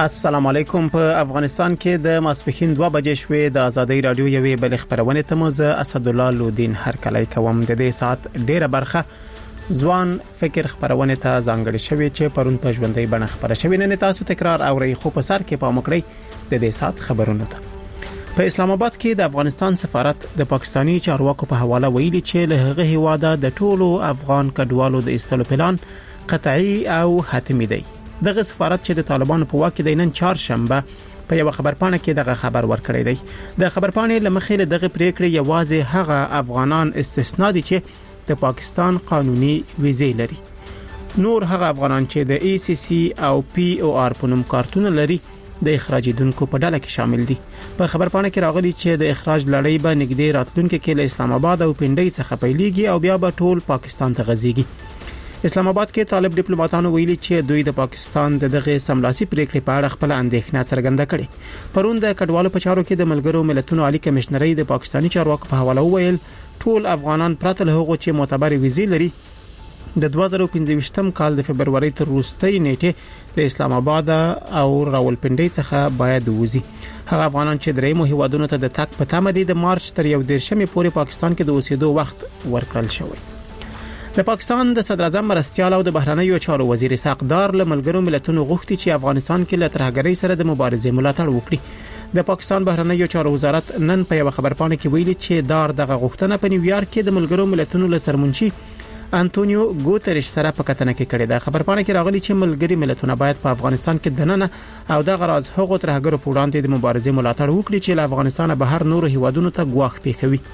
السلام علیکم. په افغانستان کې د ماسپښین 2 بجې شوې د ازادي رادیو یوې بل خبرونه ته موزه اسد الله لودین هر کله کوم د دې سات ډیره برخه ځوان فکر خبرونه ته ځانګړې شوې چې پرون په ژوندۍ بڼه خبره شوې. نه تاسو تکرار اورئ خو په سر کې پام وکړئ د دې سات خبرونه ته. په اسلام آباد کې د افغانستان سفارت د پاکستانی چارواکو په حواله ویلي چې له هغه هواده د ټولو افغان کډوالو د استلو پلان قطعي او حتمي دی. دغه سفارت چې د طالبانو په واک کې د نن چهارشنبه په یو خبرپاڼه کې دغه خبر ورکړی دی. د خبرپاڼې لمخې دغه پریکړه یوازې هغه افغانان استثنا دي چې د پاکستان قانوني ویزې لري. نور هغه افغانان چې د ای سی سی او پی او آر په نوم کارتونه لري د اخراجیدونکو په ډله کې شامل دي. په خبرپاڼه کې راغلي چې د اخراج لړۍ به نږدې راتلونکو کې له اسلام آباد او پنډۍ څخه پیلېږي او بیا به ټول پاکستان ته غځيږي. اسلام آباد کې طالب ډیپلوماټانو ویلي چې دوی د پاکستان دغه سملاسي پریکړې په اړه خپل اندېښنه څرګنده کړې. پرون د کډوالو په چارو کې د ملګرو ملتونو عالی کمشنري د پاکستانی چارواکو په حواله وویل ټول افغانان پرته له هغه چې معتبر ویزې لري د 2015م کال د فبرवरी تر وروستۍ نیټه د اسلام آباد او راولپنډۍ څخه باید وځي. هغه افغانان چې درېمو هیوادونو ته د تک په تمه دي د مارچ تر 11مې پورې پاکستان کې د اوسېدو وخت ورکړل شوی. د پاکستان د صدر اعظم مرستيال او د بهرنیو چارو وزیر اسحاق دار له ملګرو ملتونو غوښتي چې افغانستان کې له ترهګرۍ سره د مبارزې ملاتړ وکړي. د پاکستان بهرنیو چارو وزارت نن په یو خبرپاڼه کې ویلي چې دار دغه غوښتنه په نیویارک کې د ملګرو ملتونو له سرمنشي انټونیو ګوتریش سره په کتنه کې کړې ده. خبرپاڼه کې راغلي چې ملګری ملتونه باید په افغانستان کې دننه او د غراز هغو ترهګرو په وړاندې د مبارزې ملاتړ وکړي چې له افغانستان بهر نور هیوادونو ته ګواښ پیښوي.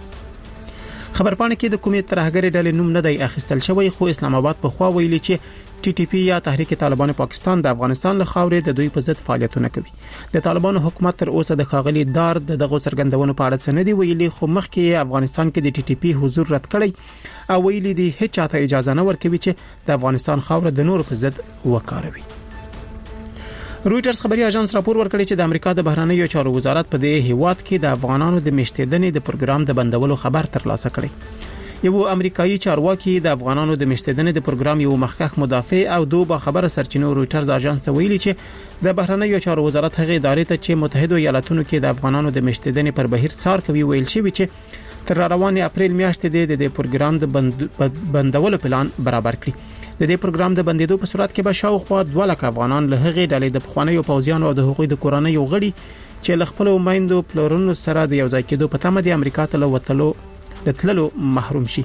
خبرپاڼه کې د کومې ترهګرۍ ډلې نوم نه دی اخیستل شوی خو اسلام آباد په خوا ویلي چې ټي ټي پی یا تحریک طالبان پاکستان د افغانستان له خاورې د دوی په ضد فعالیتونه کوي. د طالبانو حکومت تر اوسه د خاغلی دار دغه څرګندونو په اړه څه نه دی ویلي خو مخکې افغانستان کې د ټي ټي پی حضور رد کړی او ویلي دی هیڅ چاته اجازه نه ورکوي چې د افغانستان خاور د نور په ضد وکاروي. رويټرز خبري اژانس راپور ورکړی چې د امریکا د بهرنیو چارو وزارت په دې هیواد کې د افغانانو د مشتیدنې د پروګرام د بندولو خبر ترلاسه کړی. یو امریکایي چارواکي د افغانانو د مشتیدنې د پروګرام یو مخکښ مدافع او دوه باخبره سرچینو رويټرز اژانس ته ویلي چې د بهرنیو چارو وزارت هغه ادارې ته چې متحده ایالاتونو کې د افغانانو د مشتیدنې پر بهیر څار کوي ویل شوی چې تر رواني اپریل میاشتې د پروګرام د بندولو پلان برابر کړي. د دې پروګرام د بندیدو په صورت کې به شاوخوا 2 لک افغانان له هغې ډلې د پخوانیو پوځیانو او د حقوقي د کورنۍ غړي چې له خپل میندو پلورونو سره د یو ځای کېدو په تمه د امریکا ته تللو محروم شي.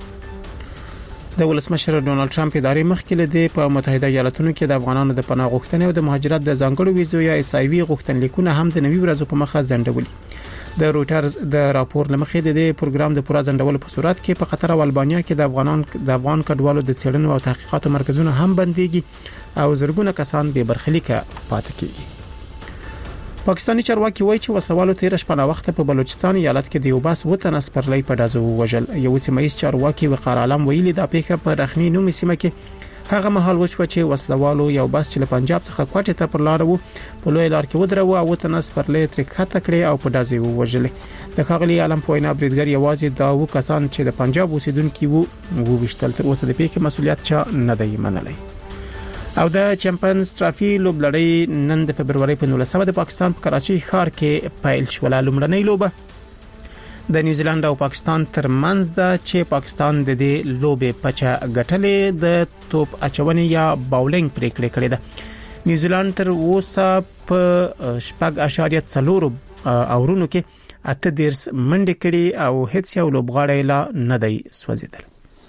د ولسمشر ډونالد ټرمپ ادارې مخکې له په متحده ایالاتونو کې د افغانانو د پناه غوښتنې او د مهاجرت د ځانګړو ویزو یا اس ای وی غوښتنلیکونه هم د نوي ورځو په مخه ځنډولي. د رويټرز د راپور لمخې د دې پروګرام د پوره ځنډولو په صورت کې په قطر او البانیا کې د افغان کډوالو د څېړنو او تحقیقاتو مرکزونه هم بنديږي او زرګونه کسان به برخلیکه پاتې کیږي. پاکستانی چارواکي وایي چې وسلوالو 13 شپه وخت په بلوچستان ایالت کې د یو بس وطن سپرلۍ په دازو وژل. یو سیمایي چارواکي وقار عالم ویلي دا پیښه په رخنی نومي سیمه کې هغه مهال وشو چې وسلوالو یو بس چې له پنجاب څخه کوټې ته پر لار وو په لوی لار کې ودرو او وطن سپرلۍ تر خطه کړې او په دازو وژلې. د خاغلی عالم په وینا بریدګر یوازې دا و کسان چې د پنجاب اوسیدونکو وو وشتل تر اوسه د پیښې مسولیت چا نه دی منلی. او د چمپیونز ټرافي لوبلړۍ نن د فبرवरी په 19 د پاکستان په کراچي ښار کې پیل شو. لومړنۍ لوبه د نیوزیلند او پاکستان ترمنځ ده چې پاکستان د دې لوبې پچا غټلې د توپ اچونې یا باولینګ پریکړه کړې ده. نیوزیلند تر اوسه په 4.4 اورونو کې 8 منډې کړې او هیڅ یو لوبغاړی لا نه دی سوځیدل.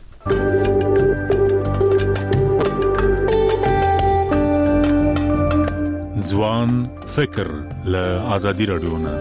ځوان فکر له ازادي رادیو نه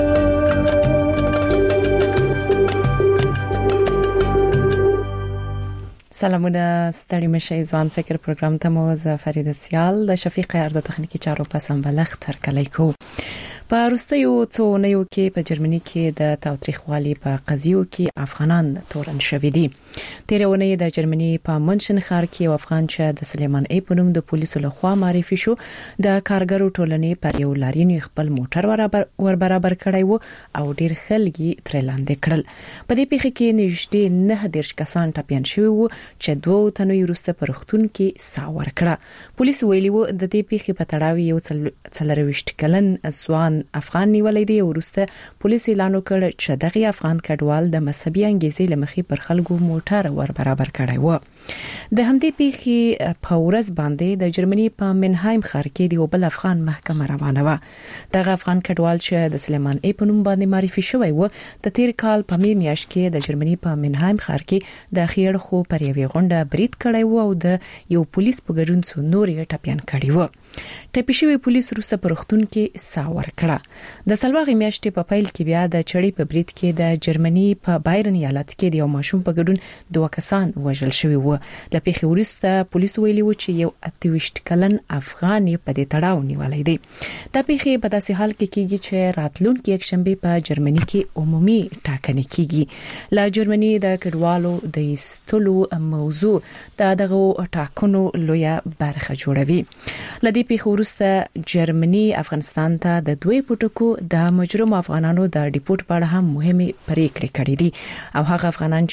سلامونه ستړي مشه ځوان فکر پروګرام ته مو زه فرید سیال د شفیق ارزه تخنیکی چارو په سمبلخ تر کلیکو. په وروستیو څو اونیو کې په جرمني کې د تاوتریخوالي په قضیو کې افغانان تورن شوي دي. تیرونه د جرمني په منشن ښار کې افغان چې د سلیمان ای په نوم د پولیسو لخوا معرفي شو د کارګرو ټولنې پر یو لارین خپل موټر ور برابر کړی وو او ډیر خلګي تر لاندې کړل. په دې پیښه کې نږدې 9 کسان ټپيان شوي وو چې 2 تنو وروسته په روغتون کې ساور کړه. پولیس ویلي وو د دې پیښې په تړاو یو 24 کلن ځوان افغان نیولې دی. ورسته پولیس اعلان وکړ چې دغه افغان کډوال د مذهبي انګیزې لمخې پر خلکو موټر ور برابر کړی و. د همدې پیښې په ورځ باندې د جرمني په منهایم ښار کې د بل افغان محکمه روانه و. دغه افغان کډوال چې د سلیمان ای په نوم باندې معرفي شوی و د تیر کال په میاشت کې د جرمني په منهایم ښار کې د خیر خو پر یوې غونډه برید کړی و او د یو پولیس په ګډون څو نور یې ټپيان کړی و. ټپي شوی پولیس وروسته په روغتون کې ساور کړه. د سلواغې میاشتې په پیل کې بیا د چړې په برید کې د جرمني په بایرن ایالت کې د یو ماشوم په ګډون 2 کسان وژل شوی و. د پیښې وروسته پولیس ویلي و چې یو 28 کلن افغان په دې تړاو نیولې دی. د پیښې په داسې حال کې کېږي چې راتلونکي یکشنبه په جرمني کې عمومي ټاکنې کېږي. لا جرمني د کډوالو د ایستلو موضوع دغه ټاکنو لویه برخه جوړوي. لدې پیښې وروسته جرمني افغانستان ته د دوی پټکو د مجرم افغانانو د ډیپورت په اړه هم مهمه پریکړې کړې دي او هغه افغانان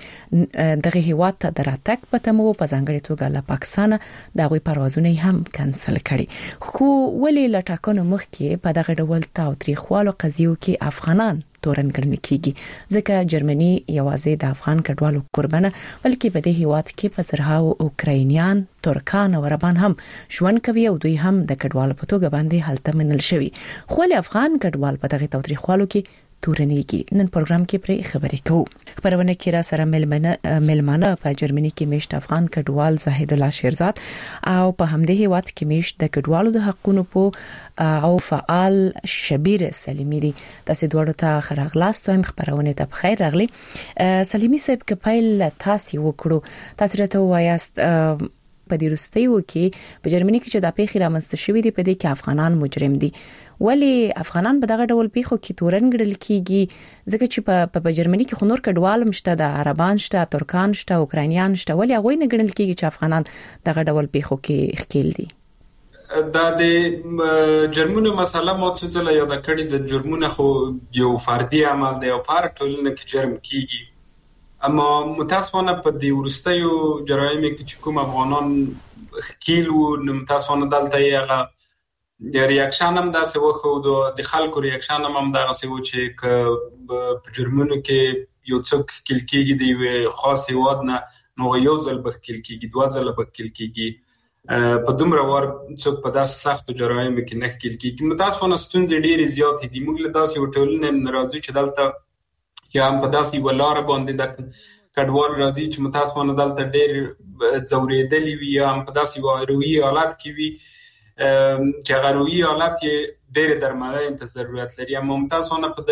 چې دغه هیواد ته دراتک پتمو په ځانګړي توګه له پاکستان دغه پروازونه هم کانسل کړي. خو ولې لټاکنو مخکې په دغه ډول تاوتریخوالو قضیو کې افغانان تورن ګڼل کیږي ځکه جرمني یوازې د افغان کډوالو قربانه بلکې په دې هیواد کې په زرهاو اوکراینیان ترکان او عربان هم ژوند کوي او دوی هم د کډوالو په توګه باندې حالت منل شوی. خو افغان کډوال په دغه تاوتریخوالو کې تورنېږي. نن پروګرام کې پرې خبرې کوو. خبرونه کې را سره ملمانه په جرمني کې میشت افغان کډوال زاهد الله شیرزاد او په همدې هیواد کې میشت د کډوالو د حقوقو په او فعال شبیر سلیمی دي. تاسو دوړو ته خراغلاست وایم خبرونه ته بخیر راغلی. سلیمی صاحب کپایل تاسو وکړو تاسو راته وایاست په دې وروستیو کې په جرمني کې چې د پیښې رامنځته شوې دي په دې کې افغانان مجرم دي. ولی افغانان په دغه ډول پیښو کې تورن ګڼل کیږي ځکه چې په جرمني کې خنور کډوال مشته د عربان شته ترکان شته اوکراینیان شته ولی هغه نه ګڼل کیږي چې افغانان دغه ډول پیښو کې ښکیل دي. دا د جرمونو مسله مو څه زله یاد کړی د جرمونو خو یو فردي عمل دی او پر ټولنه کې جرم کیږي. اما متاسفانه په دې ورستیو جرایمو کې چې کوم افغانان ښکیل وو نو متاسفانه دلته یې د ریاکشن هم داسې وخو د خلکو ریاکشن هم دغه څه و چې په جرمونو کې یو څوک ښکیل کیږي د یو خاص هیواد نه نو یو ځل به ښکیل کیږي 2 ځله به ښکیل کیږي په دومره وار څوک په داسې سختو جرایمو کې نه ښکیل کیږي. متاسفانه ستونزې ډېرې زیاتې دي. موږ له داسې یو ټولنې راځو چې دلته یا هم په داسې یوه لاره باندې د کډوال راځي چې متاسفانه دلته ډېر ځورېدلي وي یا هم په داسې یوه روحي حالت کې وي چې هغه روحي حالت یې ډېرې درملنې ته ضرورت لري. اما متاسفانه په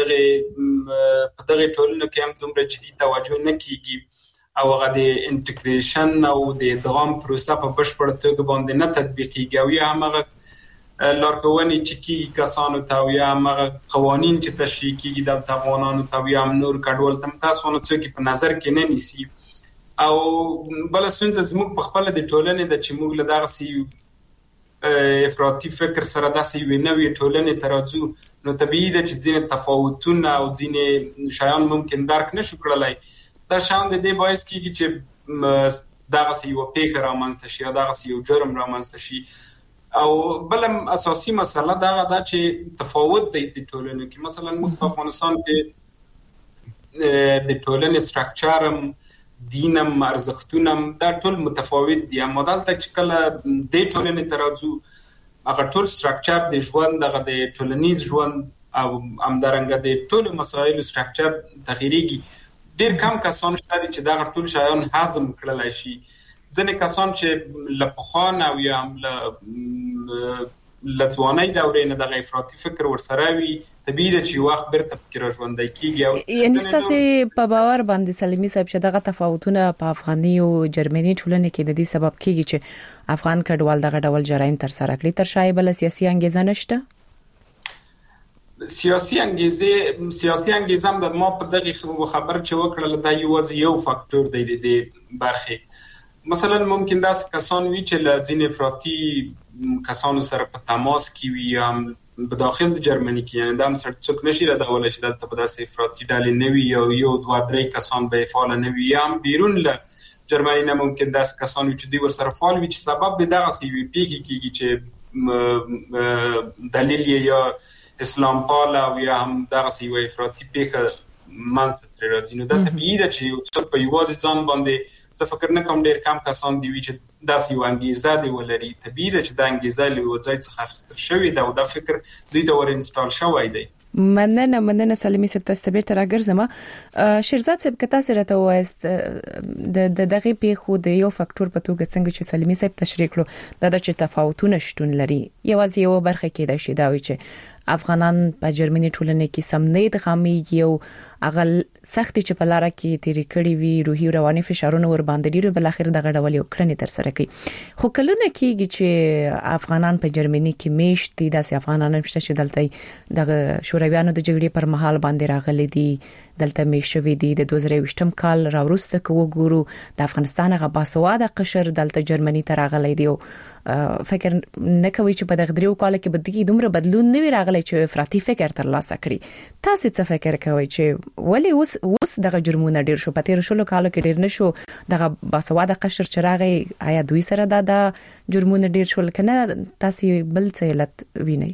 دغه ټولنو کې هم دومره جدي توجه نه کیږي او هغه د انټیګریشن او د ادغام پروسه په بشپړه توګه باندې نه تطبیقیږي او یا هم هغه لارښوونې چې کیږي کسانو ته او یا هم هغه قوانین چې تشریح کیږي دلته افغانانو ته او یا هم نور کډوال ته متاسفانه څوک په نظر کې نه نیسي. او بل څه زموږ په خپل د ټولنې د چې موږ له دغه افراطي فکر سره داسې یو نوې ټولنې ته راځو نو طبیعي ده چې ځینې تفاوتونه او ځینې شیان ممکن درک نشو کړلی. دا شیان د دې باعث کېږي چې دغسې یوه پیښه رامنځته شي یا دغسې یو جرم رامنځته شي. او بل اساسي مسله دغه ده چې تفاوت دی د ټولنو کې. مثلا موږ په افغانستان کې د ټولنې سټرکچر هم دینم ارزښتونم دا ټول متفاوت دي. اما دلته چې کله د ټولنې ته راځو هغه ټول سټرکچر د ژوند دغه د ټولنیز ژوند او همدارنګه د ټولو مسایلو سټرکچر تغییرېږي. ډېر کم کسان شته چې دغه ټول شیان هضم کړلی شي. ځینې کسان چې له پخوا نه او یا هم له ځوانۍ دورې نه دغه افراطي فکر ورسره وي طبیعي ده چې وخت بیرته پکې راژوندی کېږي. یعنې ستاسې په باور باندې سلیمي صاحب چې دغه تفاوتونه په افغاني او جرمني ټولنې کې د دې سبب کېږي چې افغان کډوال دغه ډول جرایم ترسره کړي تر شا یې بله سیاسي انګیزه نشته؟ سیاسي انګیزه هم د ما په دغه خبر چې وکړل دا یو فاکټور دی د برخه مثلا ممکن داس کسان وی چې لازم افراطي کسانو سره په تماس کې وي هم په داخل د جرمني کې یعنی دام سره څوک نشي راډول شي دلته په داسې افراطي ډلې نوي یو دوه درې کسان به فعال نوي هم بیرون له جرمني نه ممکن داس کسان چې دی ور سره فعال وي چې سبب د دغه سی وی پی کېږي چې دلیل یا اسلام پاله او یا هم دغه سی وی افراطي پیښه منځ ته راځي نو دا طبیعي ده چې څوک په یوازې ځان باندې څه فکر نه کوم ډیر کم کسان دی چې داسې یو انګیزه دی ولري طبیعي ده چې دا انګیزه له وځي څخه اخیستل شوی دا او دا فکر دوی ته ور انسټال شوی دی. مننه سلیمی صاحب تاسو ته بیرته راګرځم. شیرزاد صاحب کته سره ته وایست د دغه پیښو د یو فاکټور په توګه څنګه چې سلیمی صاحب تشریح کړو دا چې تفاوتونه شتون لري یوازې یو برخه کې د شي دا وی چې افغانان په جرمني ټولنه کې سمنید خاميږي او اغل سختي چې په لار کې تیری کړی وی روحي رواني فشارونه ور باندې ډیرو بل اخر دغه ډول یو کړنې تر سره کوي خو کلونه کېږي چې افغانان په جرمني کې میشت دي داسې افغانان چې دلته دغه شورویانو د جګړې پر مهال باندې راغلي دي دلته میشوي دي د 2020م کال راورسته کو ګورو د افغانستان غ باسواده قشر دلته جرمني ته راغلي دي فکر نه کوي چې په دغه دریو کال کې بدګي دومره بدلون نه وی راغلی چې افراطي فکر تر لاسه کړی تاسو څه فکر کوئ چې ولی اوس دغه جرمونه ډیر شو په تیر شلو کالو کې ډیر نشو دغه باسواده قشر چراغي آیا دوی سره دا جرمونه ډیر شول کنه تاسو بل څه علت وینئ؟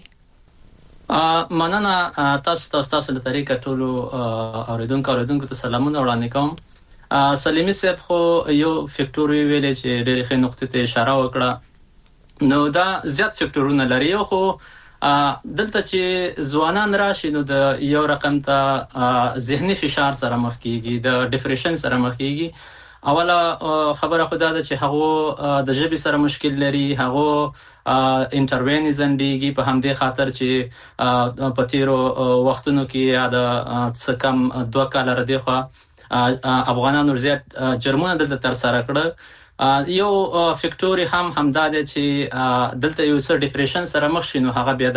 مننه تاسو له طریقه ټولو اوریدونکو ته سلامونه وړاندې کوم. سلیمی صاحب خو یو فکټور ویلې چې ډېر ښه نقطې ته اشاره وکړه نو دا زیات فکټورونه لري خو دلته چې ځوانان راشي نو د یو رقم ته ذهني فشار سره مخ کیږي د ډیپریشن سره مخ کیږي اوله خبره خدا ده چې هغه د ژبې سره مشکل لري هغه انټروینزن دیږي په همدې خاطر چې په تیرو وختونو کې د څه کم 2 کال را دی خو افغانانو زیات جرمونه دلته تر سره کړه یو فکټوري همدا ده چې دلته یو څه ډیپریشن سره مخ شینو هغه بیا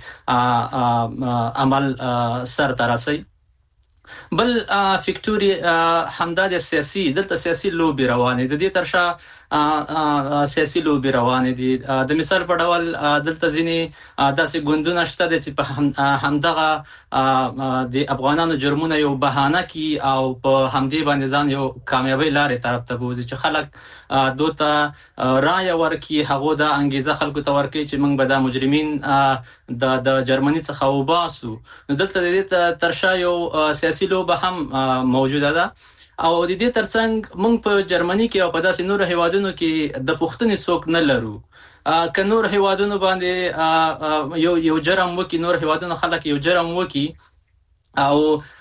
داسي عمل سر تراسي بل فکټوري همدا د سیاسي دلته سیاسي لوبي روانه د دې ترشا سیاسي لوبي روانه دي د مثال په ډول دلته ځینی داسې ګوندونه شته چې په همدغه د افغانانو جرمونه یو بهانه کی او په همدې باندې ځان یو کامیابی لارې طرف ته بوزي چې خلک دوته رای ورکي هغه د انګیزه خلکو ته ورکي چې موږ به د مجرمین د جرمني څخه وباسو نو دلته د دې ترشا یو سیاسي لوبه هم موجوده ده او د دې ترڅنګ موږ په جرمني کې او په داسې نور هیوادونو کې د پښتنې څوک نه لرو که نور هیوادونو باندې یو جرم وکي نور هیوادونو خلک یو جرم وکي او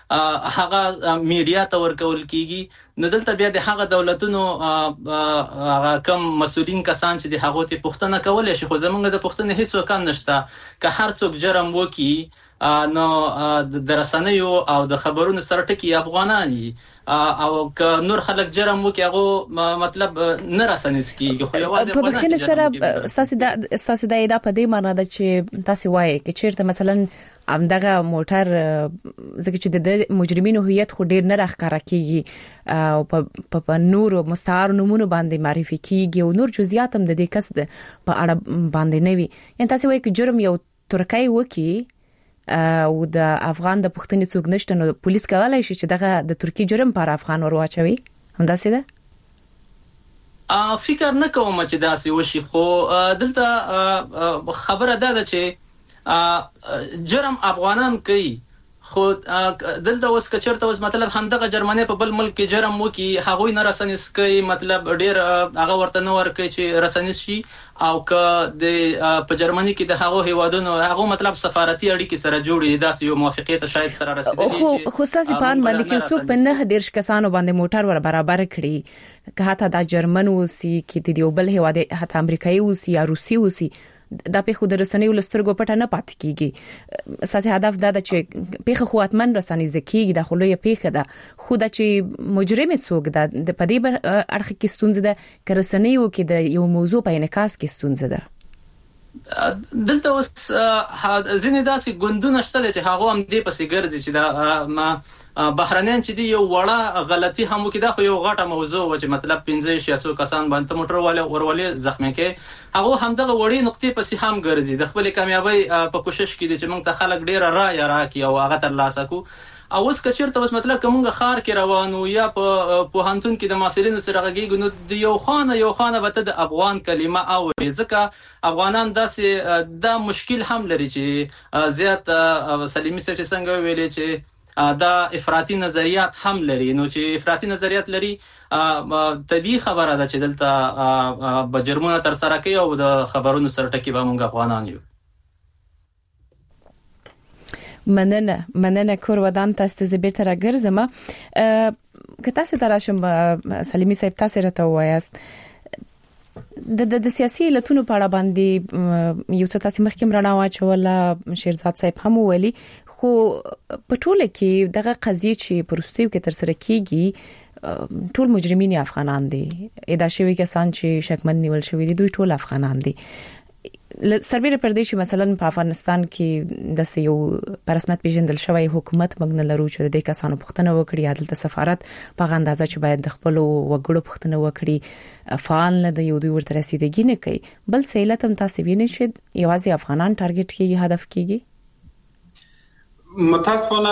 هغه میډیا ته ورکول کیږي نو دلته بیا د هغه دولتونو هغه کم مسؤلین کسان چې د هغه ته پښتنه کول شي خو زمونږ د پښتنې هیڅ وکړ نشته که هر څوک جرم وکي نو د رسنیو او د خبرونو سره ټکی افغانانی او که نور خلک جرم وکي هغه مطلب نه رسنیس کیږي خو یوازې په بخښنه سره استاسو د ایدا په دې معنی ده چې تاسو وایي چې چیرته مثلا همدغه موټر ځکه چې د مجرمینو هویت خو ډیر نه راخاره کیږي او په نور مستعار نمونه باندې معرفي کیږي او نور جزئیات هم د دې کس په اړه باندې نه وي یعنی تاسو وایي چې جرم یو ترکای وکي او د افغان د پښتنې څوک نشته نو پولیس کولای شي چې دغه د ترکی جرم پر افغان ورواچوي همداسې ده فکر نه کوم چې داسې وشي خو دلته خبره ده چې جرم افغانان کوي خو دلته اوس کچرته اوس مطلب همدغه جرمني په بل ملک کې جرم وکي هغه نه رسنیس کوي مطلب ډیر هغه ورته نه ورکوي چې رسنیس شي او که د په جرمني کې د هغه هیوادونو هغه مطلب سفارتي اړیکې سره جوړي داسې یو موافقه ته شاید سره رسیدلی خو ساسي پان باندې کې څوک په نه دیرش کسانو باندې موټر ور برابر کړي که حتی د جرمن وسی کې د یو بل هیواد حتی امریکایي وسی یا روسي وسی دا په خود رسنۍ ولسترګو پټه نه پات کیږي اساسي هدف دا ده چې پیخه خواتمن رسنۍ زکیږي د خلوی پیخه ده خو د چې مجرم څوک ده د پدې اړخ کې ستونزه ده که رسنۍ وو کې د یو موضوع په انعکاس کې ستونزه ده دلته اوس ځینې داسې ګوندونه شته چې هغه هم دې پسې ګرځي چې دا بهرنیان چې دی یو وړه غلطي هم وکړي دا خو یو غټه موضوع و چې مطلب 15 کسان باندې موټر ورولې زخمی کې هغه هم دغه وړي نقطې پسې هم ګرځي د خپل کامیابی په کوشش کې دي چې موږ ته خلک ډیر راکړي او هغه تر لاسه کو او اوس کچیرته اوس مطلب کومه خار کې روانو یا په پوهنتون کې د ماسرینو سره غږیږي نو د یو خانه به د افغان کلمه او ځکه افغانان داسې دا مشکل هم لري چې زیات سلیمی صاحب څنګه ویلي چې دا افراطي نظریات هم لري نو چې افراطي نظریات لري طبيعي خبره ده چې دلته به جرمونه تر سره کوي او د خبرونو سره ټکی به موږ افغانان یو. مننه کور ودان تاسو ته بیرته راګرځم که تاسو تراشم سلیمی صاحب تاسو راته وایاست د سیاسي علتونو په اړه باندې یو څه تاسو مخکې رڼا واچوله شیرزاد صاحب هم ویلي خو په ټوله کې دغه قضیه چې پرستیو کې تر سره کیږي ټول مجرمین افغانان دي ادا شوی کسان چې شکمن نیول شوی دي دوی ټول افغانان دي سربېره پر دې چې مثلا په افغانستان کې د یو پرسمت پیژندل شوی حکومت مګنه لرو چې د کسانو پښتنه وکړي عدالت سفارت په اندازه چې باید د خپل وګړو پښتنه وکړي فعال نه د یو دوی ورته رسیدګي نه کوي بل څه علت هم تاسو وینئ چې یوازې افغانان ټارګټ کیږي هدف کیږي متاسفانه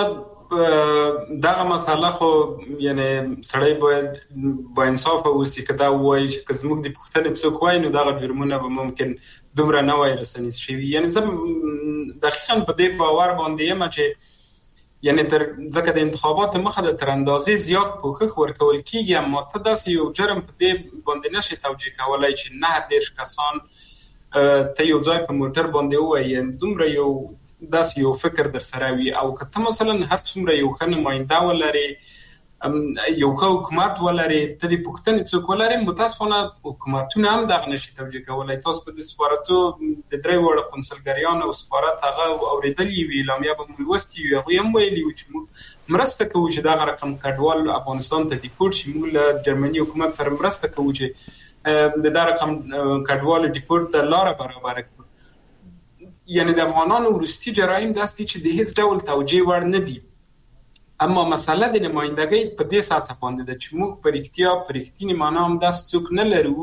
دغه مسله خو یعنی سړی باید با انصاف اوسي کدا وایي چې زموږ د پښتنې څوک وایي نو دغه جرمونه به ممکن دومره نه وای رسنیز شوی یعنی زه دقیقاً په دې باور باندې یم چې یعنی ځکه د انتخاباتو مخه د تر اندازې زیات پوښښ ورکول کیږي اما ته داسې یو جرم په دې باندې نشي توجیه کولای چې 19 کسان ته یو ځای په موټر باندې وایي دومره یو داسې یو فکر در سره وي او که ته مثلا هر څومره یو ښه نماینده ولري یو ښه حکومت ولري ته د پښتنې څوک ولري متاسفانه حکومتونه هم دغه نشي توجیه کولای تاسو په د سفارتو د درې وړ قونسلګریان او سفارت هغه اوریدلې وی اعلامیه به مو لوستي وي هغه هم ویلي و چې مرسته کوي چې دغه رقم کډوال افغانستان ته ډیپورټ شي موږ له جرمني حکومت سره مرسته کوو چې د دغه رقم کډوال ډیپورټ ته لار برابر کړو یعنی د افغانانو ورستي جرایم داسې چې د هیڅ ډول توجیه وړ نه دي اما مسله د نمائندګۍ په دې ساته باندې د چې موږ په رښتینې معنا هم داسې څوک نه لرو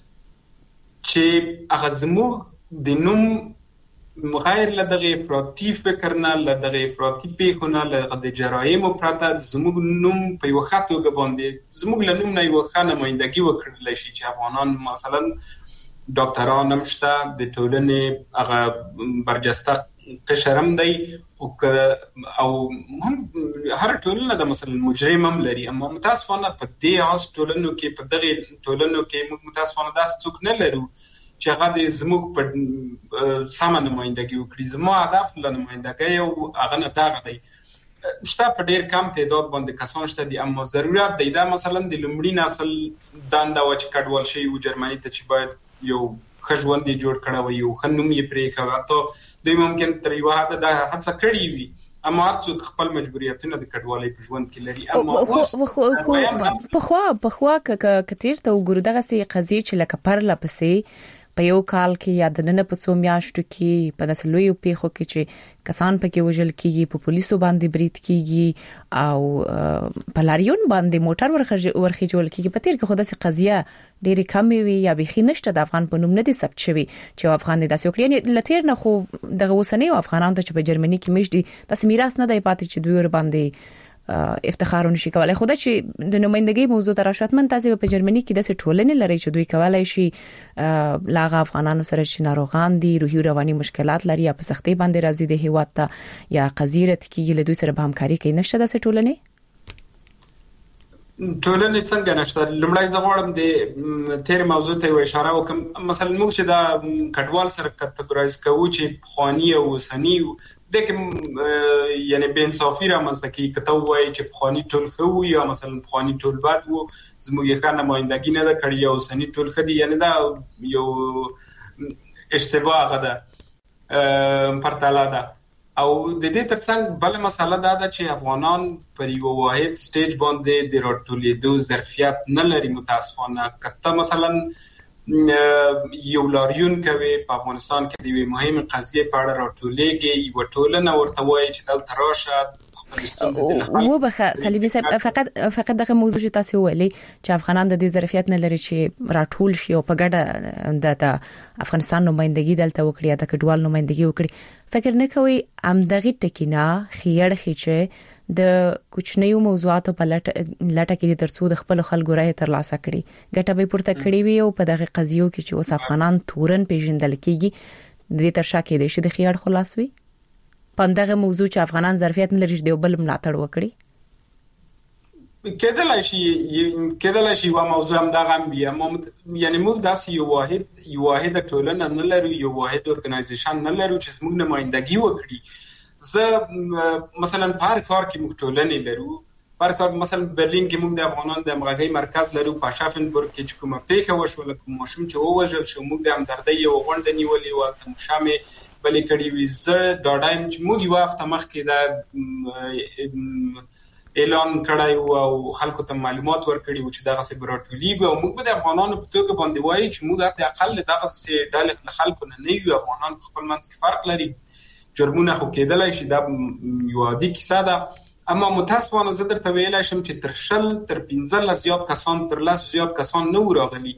چې هغه زموږ د نوم غیر له دغه افراطي فکر نه له دغه افراطي پیښو نه له د جرایمو پرته زموږ نوم په یو ښه توګه باندې زموږ له نوم نه یو ښه نمائندګي وکړلی شي چې افغانان مثلا ډاکټران هم شته د ټولنې هغه برجسته قشر هم دی او هم هر ټولنه د مثلا مجرم هم لري اما متاسفانه په دې اس ټولنو کې په دغه ټولنو کې متاسفانه داس څوک نه لرو چې هغه د زموږ په سم نمائندګي وکړي زموږ هدف له نمائندګۍ او هغه نه دغه دی شته په ډیر کم تعداد باندې کسان شته دي اما ضرورت دی دا مثلا د لومړي نسل دنده و چې کډوال شي و جرمني ته چې باید یو خژوند جوړ کړه و یو خنوم یې پرې کړه ته دوی ممکن تر یو حد د هڅه کړې وي اما هرڅوک خپل مجبوریتونه د کډوالۍ په ژوند کې لري اما په خوا کتیر ته وګورو دغه سي قضیه چې لکه پرله پسې په یو کال کې یا د نن په څو میاشتو کې په داسې لویو پیښو کې چې کسان پکې وژل کیږي په پولیسو باندې برید کیږي او په لاریون باندې موټر ورخیجول کیږي په تیر کې خو داسې قضیه ډېری کم وي یا بخي نشته د افغان په نوم نه دي ثبت شوی چې افغان داسې وکړي یعنی لتیر نه خو دغه وسنۍ افغانان ته چې په جرمني کې مشدي تاسو میراث نه دی پاتې چې دوی ور باندې افتخار ونشي کولای خو دا چې د نمائندګۍ موضوع تر شاتمن تاسو په جرمني کې د ټولنې لري چې دوی کولای شي لاغه افغانانو سره چې ناروغان دي روحي رواني مشکلات لري یا په سختي باندې راځي د هیواد ته یا قزیرت کې له دوی سره به همکاري کوي نشته د ټولنې څنګه نشته لمړی د غوړم د تیر موضوع ته اشاره وکم مثلا موږ چې دا کډوال سره کټګورایز کوو چې خواني او وسنی دغه یعنی بے انصافی را مزه کی کته وای چې خواني ټول خو یا مثلا خواني ټول بد وو زموږ یې خانه مایندګی نه د کړی او سنی ټول خدي یعنی دا یو اشتباه غدا پرتاله ده او د دې ترڅنګ بل مسله دا ده چې افغانان پر یو واحد سټیج باندې د راټولېدو ظرفیت نه لري متاسفانه کته مثلا یو لاریون کوي په افغانستان کې د یوې مهمه قضیې په اړه راټولېږي یو ټولنه ورته وایي چې دلته راشه و بخه سلیمي صاحب فقط دغه موضوع چې تاسو ویلي چې افغانان د دې ظرفیت نه لري چې راټول شي او په ګډه د افغانستان نمائندګي دلته وکړي یا د کډوال نمائندګي وکړي فکر نه کوي امدغه ټکینا خیر خيچه د کوچنیو موضوعاتو په لټه کې ترڅو د خپل خلکو رائے ترلاسه کړي ګټه به پورته کړي وي او په دغه قضیو کې چې اوس افغانان تورن پیژندل کیږي د دې ترشا کې د شي د خیر خلاص وي پندغه موضوع چې افغانان ظرفیت نه لري د بل ملاتړ وکړي کېدلای شي یو موضوع هم دغه بیا یعنی موږ داسې یو واحد ټولنه نه لرو یو واحد اورګنایزیشن نه لرو چې موږ نمائندګي وکړي زه مثلا په هر کار کې موږ ټولنې لرو پر کار مثلا برلین کې موږ د افغانانو د همغږۍ مرکز لرو په شافنبورګ کې چې کومه پیښه وشوله کوم ماشوم چې ووژل شو موږ د همدردۍ یو غونډه نیولې و د مشامه بلې کړي وي زه ډاډایم چې موږ یو هفته مخکې د اعلان کړی او خلکو ته معلومات ورکړي و چې دغه څه براټولېږي او موږ د افغانانو په توګه باندې وایي چې موږ د اقل دغه څه ډلې خلکو نه یو افغانان خپل منځ کې فرق لري جرمونه خو کېدلای شي دا یو عادي کیسه ده اما متاسفانه زه درته ویلای شم چې تر 15 زیات کسان تر 10 زیات کسان نه وراغلي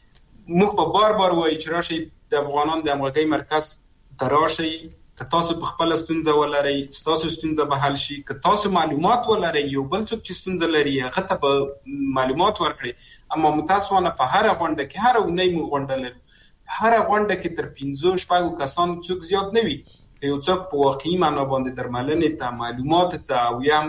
موږ په بار وایي چې راشي د افغانان د همغږۍ مرکز تراشي که تاسو په خپل ستونزه ولرئ تاسو ستونزه به حل شي که تاسو معلومات ولرئ یو بل څوک چې ستونزه لري هغه ته معلومات ورکړي اما متاسفانه په هر غونډه کې هر اونۍ مو غونډه لرو په هر غونډه کې تر 15 کسان څوک زیات نه وي یو څوک په واقعي معنا باندې درملنې ته معلومات ته او یم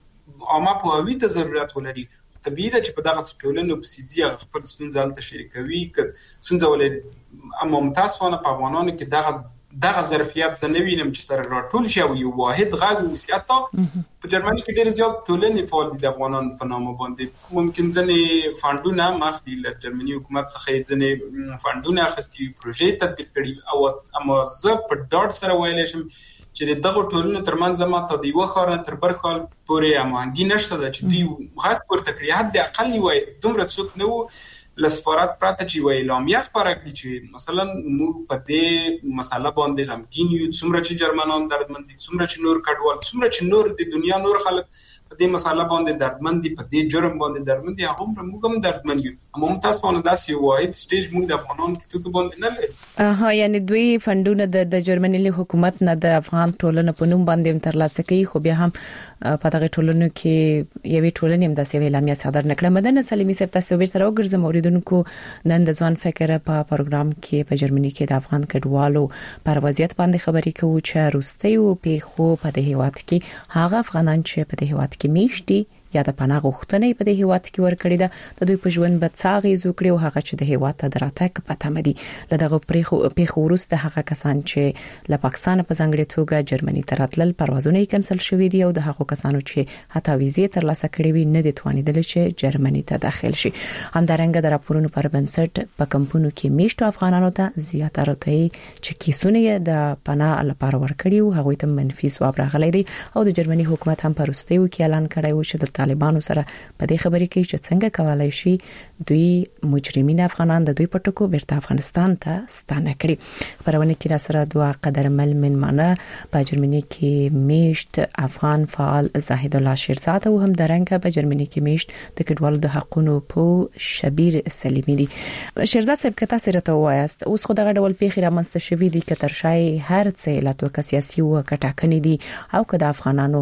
عامه په هوی ته ضرورت ولري طبيعي ده چې په دغه ټولنو په سيدي خپل ستونزې ته شریکوي که ستونزه ولري اما متاسفانه په افغانانو کې دغه ظرفیت زنوینم چې سره راټول شي او یو واحد غږ وسیات په جرمني کې ډېر زیات ټولنې فعال دي د افغانانو په نامه باندې ممکن ځنې فاندونه مخدي له جرمني حکومت څخه ځنې فاندونه اخستي پروژې تطبیق کړي او اما زه په ډاډ سره ویلی شم چې دغه ټولنو ترمنځ ماته د یو خار تر بر خال پورې امانګي نشته چې دوی غږ ورته کړی حد اقل وي دومره څوک نه وو لسفارت پراته چې وی اعلامیه خبره کړي چې مثلا موږ په دې مسله باندې غمګین یو څومره چې جرمنان دردمند دي څومره چې نور کډوال څومره چې نور د دنیا نور خلک په دې مسله باندې دردمند دي په دې جرم باندې دردمند دي هغه موږ هم دردمند یو اما متاسفانه داسې واحد سټیج موږ د افغانانو کې توګه باندې نه لري یعنی دوی فندونه د جرمني له حکومت نه د افغان ټولنې په نوم باندې ترلاسه کوي خو بیا هم په دغه ټولنو کې یوې ټولنې هم داسې اعلامیه صادر نکړه مدنه سلیمي صاحب تاسو بیرته راوګرځم اوریدونکو نن د ځوان فکر په پروګرام کې په جرمني کې د افغان کډوالو پر وضعیت باندې خبرې کوو چې روستیو پیښو په دې هیواد کې هغه افغانان چې په دې هیواد کې میشتي یا د پناه غوښتنې په دې هیواد کې ورکړی ده د دوی په ژوند به څاغي زوکړي او هغه چې د هیواد ته دراتک پته مدي لدغه پیښو وروسته هغه کسان چې له پاکستان په ځانګړي توګه جرمني ته راتلل پروازونه یې کنسل شوې دي او د هغو کسانو چې حتی ویزې ترلاسه کړې وي نه دي توانیدل چې جرمني ته داخل شي همدارنګه د راپورونو پر بنسټ په کمپونو کې میشتو افغانانو ته زیاتره ته چې کیسونه د پناه لپاره ورکړي او هغه ته منفي ځواب راغلی دی او د جرمني حکومت هم پروستیو کې اعلان کړی و چې د طالبانو سره په دې خبرې کې چې څنګه کولای شي دوی مجرمین افغانان د دوی پټکو بیرته افغانستان ته ستانه کړي پرونه کې را سره دوه قدرمل منمنه په جرمني کې میشت افغان فعال زاهد الله شیرزاد او هم درنګ په جرمني کې میشت د کډوالو د حقوقو په شبیر سلیمی دي شیرزاد صاحب کته سره ته وایست اوس خو دغه ډول پیښه رامنځته شوې دي چې تر شای هر څه لاتو سیاسي او کټاکنې دي او که د افغانانو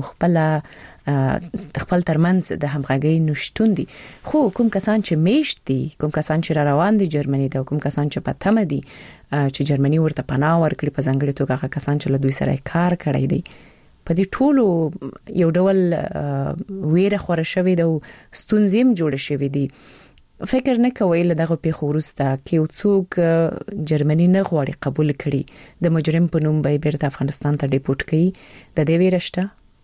خپل ترمنځ د همغږۍ نشټون دي خو کوم کسان چې میشت دي کوم کسان چې روان دي جرمني ته کوم کسان چې په تمه دي چې جرمني ورته پناه ورکړي په ځانګړي توګه هغه کسان چې له دوی سره کار کړی دی په دې ټولو یو ډول ویره خوره شوې ده او ستونزې هم جوړ شوې دي فکر نه کوي له دغه پیښو وروسته کې څوک جرمني نه غواړي قبول کړي د مجرم په نوم به بیرته افغانستان ته ډیپورټ کړي د دې ویرشته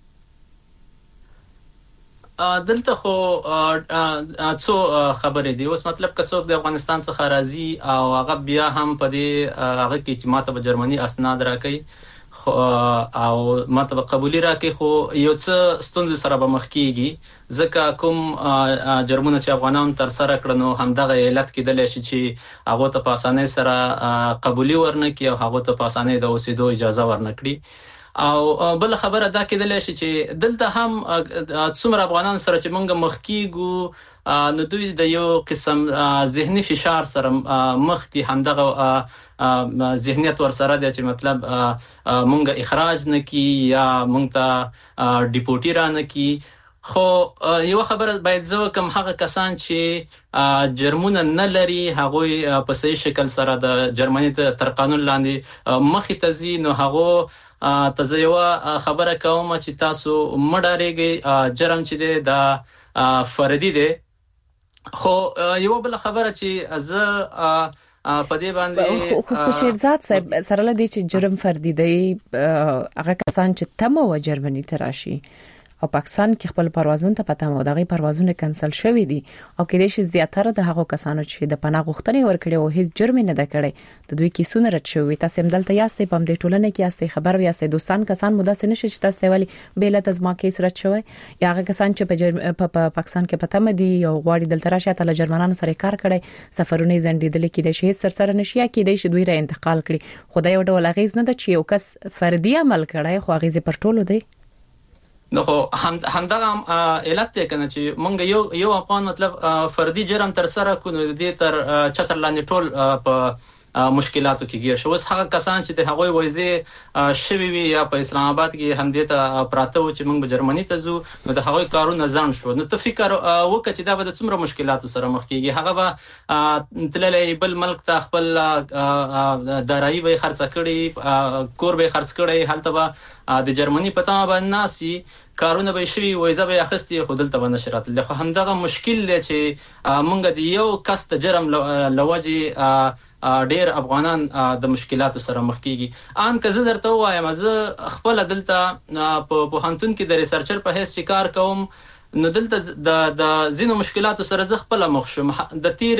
دلته خو څو خبرې دي اوس مطلب که څوک د افغانستان څخه راځي او هغه بیا هم په دې هغه کې چې ماته په جرمني اسناد راکړي او ماته قبولي راکې خو یو څه ستونزې سره به مخ کیږي ځکه کوم جرمونه چې افغانان تر سره کړنو همدغه علت کېدلی شي چې هغه ته په اسانۍ سره قبولي ورنکړي او هغه ته په اسانۍ د اوسېدو اجازه ورنکړي. او بل خبره دا کېدلی شي چې دلته هم څومره افغانان سره چې موږ مخ کیږو نو دوی د یو قسم ذهني فشار سره مخ دي، همدغه ذهنیت ورسره دی چې مطلب مونږ اخراج نکي یا مونږ ته ډیپورټي را نکي. خو یو خبره باید زه کوم هغه کسان چې جرمونه نه لري هغوی په صحیح شکل سره د جرمني تر قانون لاندې مخې ته ځي، نو هغو ته زه یوه خبره کوم چې تاسو مه ډارېږئ، جرم چې دی دا فردي دی. خو یوه بله خبره چې زه په دې باندې خو شیرزاد صاحب سره لدی چې جرم فردي دی، هغه کسان چې تمه و جرمني ته راشي او پاکستان کې خپل پروازونه ته پته مو دغه پروازونه کانسل شوې دي او کې د شي زیاتره د هغو کسانو چې د پناه غوښتنې ورکړي او هیڅ جرم نه ده کړی د دوی کیسونه رد شوی. تاسو هم دلته یاستئ په دې ټولنه کې یاستئ، خبر یاستئ، دوستان کسان مو داسې نشي چې تاسو ویلي بیل ته زما کیس رد شوی یا هغه کسان چې په پاکستان کې پته مدي او غواړي دلته راشي ته جرمنانو سره کار کړي سفرونه زندیدل کې د شي سره نشي کې د شي دوی را انتقال کړي. خدای یو ډول غیز نه ده چې یو کس فردي عمل کړي خو غیز پر ټولو دی. نو همدغه علت دی کنه چې مونږ یو افغان مطلب فردي جرم تر سره کو نو دې تر چتر لاندې ټول په مشکلاتو کې گیر شو. اوس هغه کسان چې د هغوی وایزه شوی وي یا په اسلام آباد کې هم دې ته پراته و چې موږ به جرمني ته ځو نو د هغوی کارونه ځان شو. نو ته فکر وکړه چې دا به د څومره مشکلاتو سره مخ کېږي. هغه به تللی بل ملک ته خپل دارایی به خرڅ کړي، کور به خرڅ کړي، هلته به د جرمني په تمه باندې ناسي، کارونه به شوي، وایزه به اخیستي، خو دلته به نشي راتللی. خو همدغه مشکل دی چې موږ د یو کس د جرم لوجې ډیر افغانان د مشکلاتو سره مخ کیږي. ان که زه درته وایم زه خپل دلته په پوهنتون کې د ریسرچر په حیث چې کار کوم نو دلته د زینو مشکلاتو سره زه خپل مخ شوم. د تیر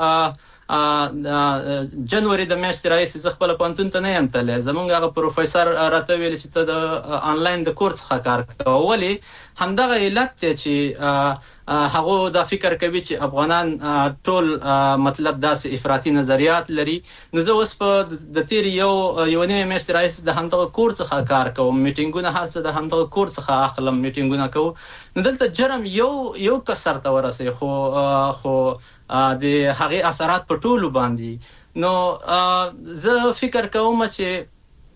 جنوري د میاشتې راهیسې زه خپل پوهنتون ته نه یم تللی. زمونږ هغه پروفیسر راته ویل چې ته د آنلاین د کور څخه کار کوه. ولې همدغه علت دی چې هغه دا فکر کوي چې افغانان ټول مطلب داسې افراطي نظریات لري. نو زه اوس په د تیر یو نیمه میاشتې راهیسې د همدغه کور څخه کار کوم، میټینګونه هر څه د همدغه کور څخه اخلم، میټینګونه کوم. نو دلته جرم یو کسر ته ورسي خو د هغه اثرات په ټولو باندې. نو زه فکر کوم چې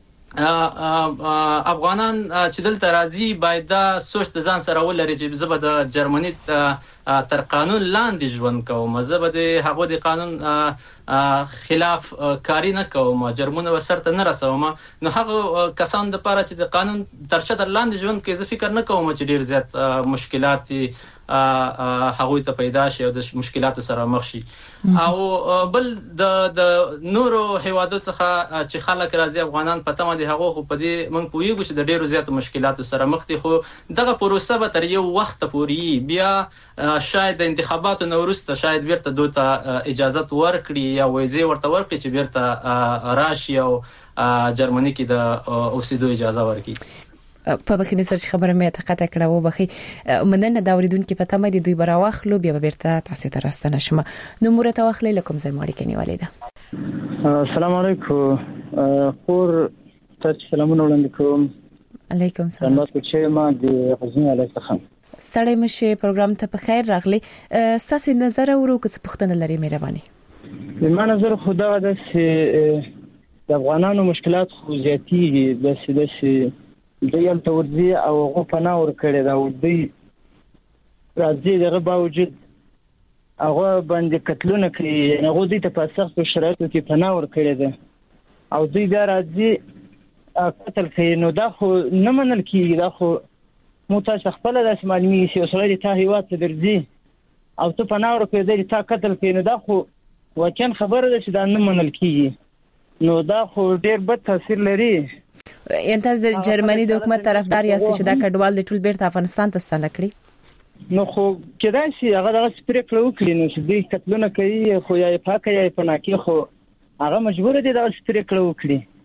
افغانان چې دلته راځي باید دا سوچ د ځان سره ولري چې زه به د جرمني تر قانون لاندې ژوند کوم، زه به د هغو د قانون خلاف کاری نه کوم، جرمونه به سرته نه رسوم. نو هغه کسان دپاره چې د قانون تر چتر لاندې ژوند کوي زه فکر نه کوم چې ډیر زیات مشکلات هغوی ته پیدا شي او د مشکلاتو سره مخ شي. او بل د نورو هیوادو څخه چې خلک راځي افغانان په تمه دي هغه خو په دې موږ پوهیږو چې د ډیرو زیاتو مشکلاتو سره مخ دي. خو دغه پروسه به تر یو وخت پورې بیا شاید د انتخاباتو نه وروسته شاید بیرته دوی ته اجازه ورکړي یا ویزې ورته ورکړي چې بیرته راشي او جرمني کې د اوسېدو اجازه ورکړي. په بخینه سره خبره مې تقاطع کړه و بخي مننه دا اوریدونکو په تمه دي دوی براوخلو بیا بیرته تاسو ته راستنه شمه. نو مرته واخلې لکم زې ماړي کني والده. السلام علیکم خور تاسو سلامونه وړاندې کوم. علیکم السلام. تاسو چې ما د غزنی علیه څخه ستړی مشه پروګرام ته په خیر راغلی. ستاسو نظر ورو که څه پوښتنه لري مهرباني. زما نظر خدا د د افغانانو مشکلات خو زیاتېږي د دوی هم تورځي او هغه پناه ورکړي دا او دوی راځي دغه باوجود هغه باندې قتلونه کوي، هغه دوی ته په سختو شرایطو کې پناه ورکړي ده او دوی بیا راځي قتل کوي. نو دا خو نه منل کېږي. دا خو مو تاسو خپله داسې معلومیږي چې یو سړی د تا هېواد ته درځي او ته پناه ورکړې دی تا قتل کوي، نو دا خو واقعا خبره ده چې دا نه منل کېږي. نو دا خو ډېر بد تاثیر لري. یعنی تاسو د جرمني د حکومت طرفدار یاست چې دا کډوال د ټول بیرته افغانستان ته ستنه کړي؟ نو خو کېدای شي هغه دغه پرېکړه وکړي نو چې دوی قتلونه کوي خو یا یې پاکه یا یې پناه کوي، خو هغه مجبور دي دغه پرېکړه وکړي.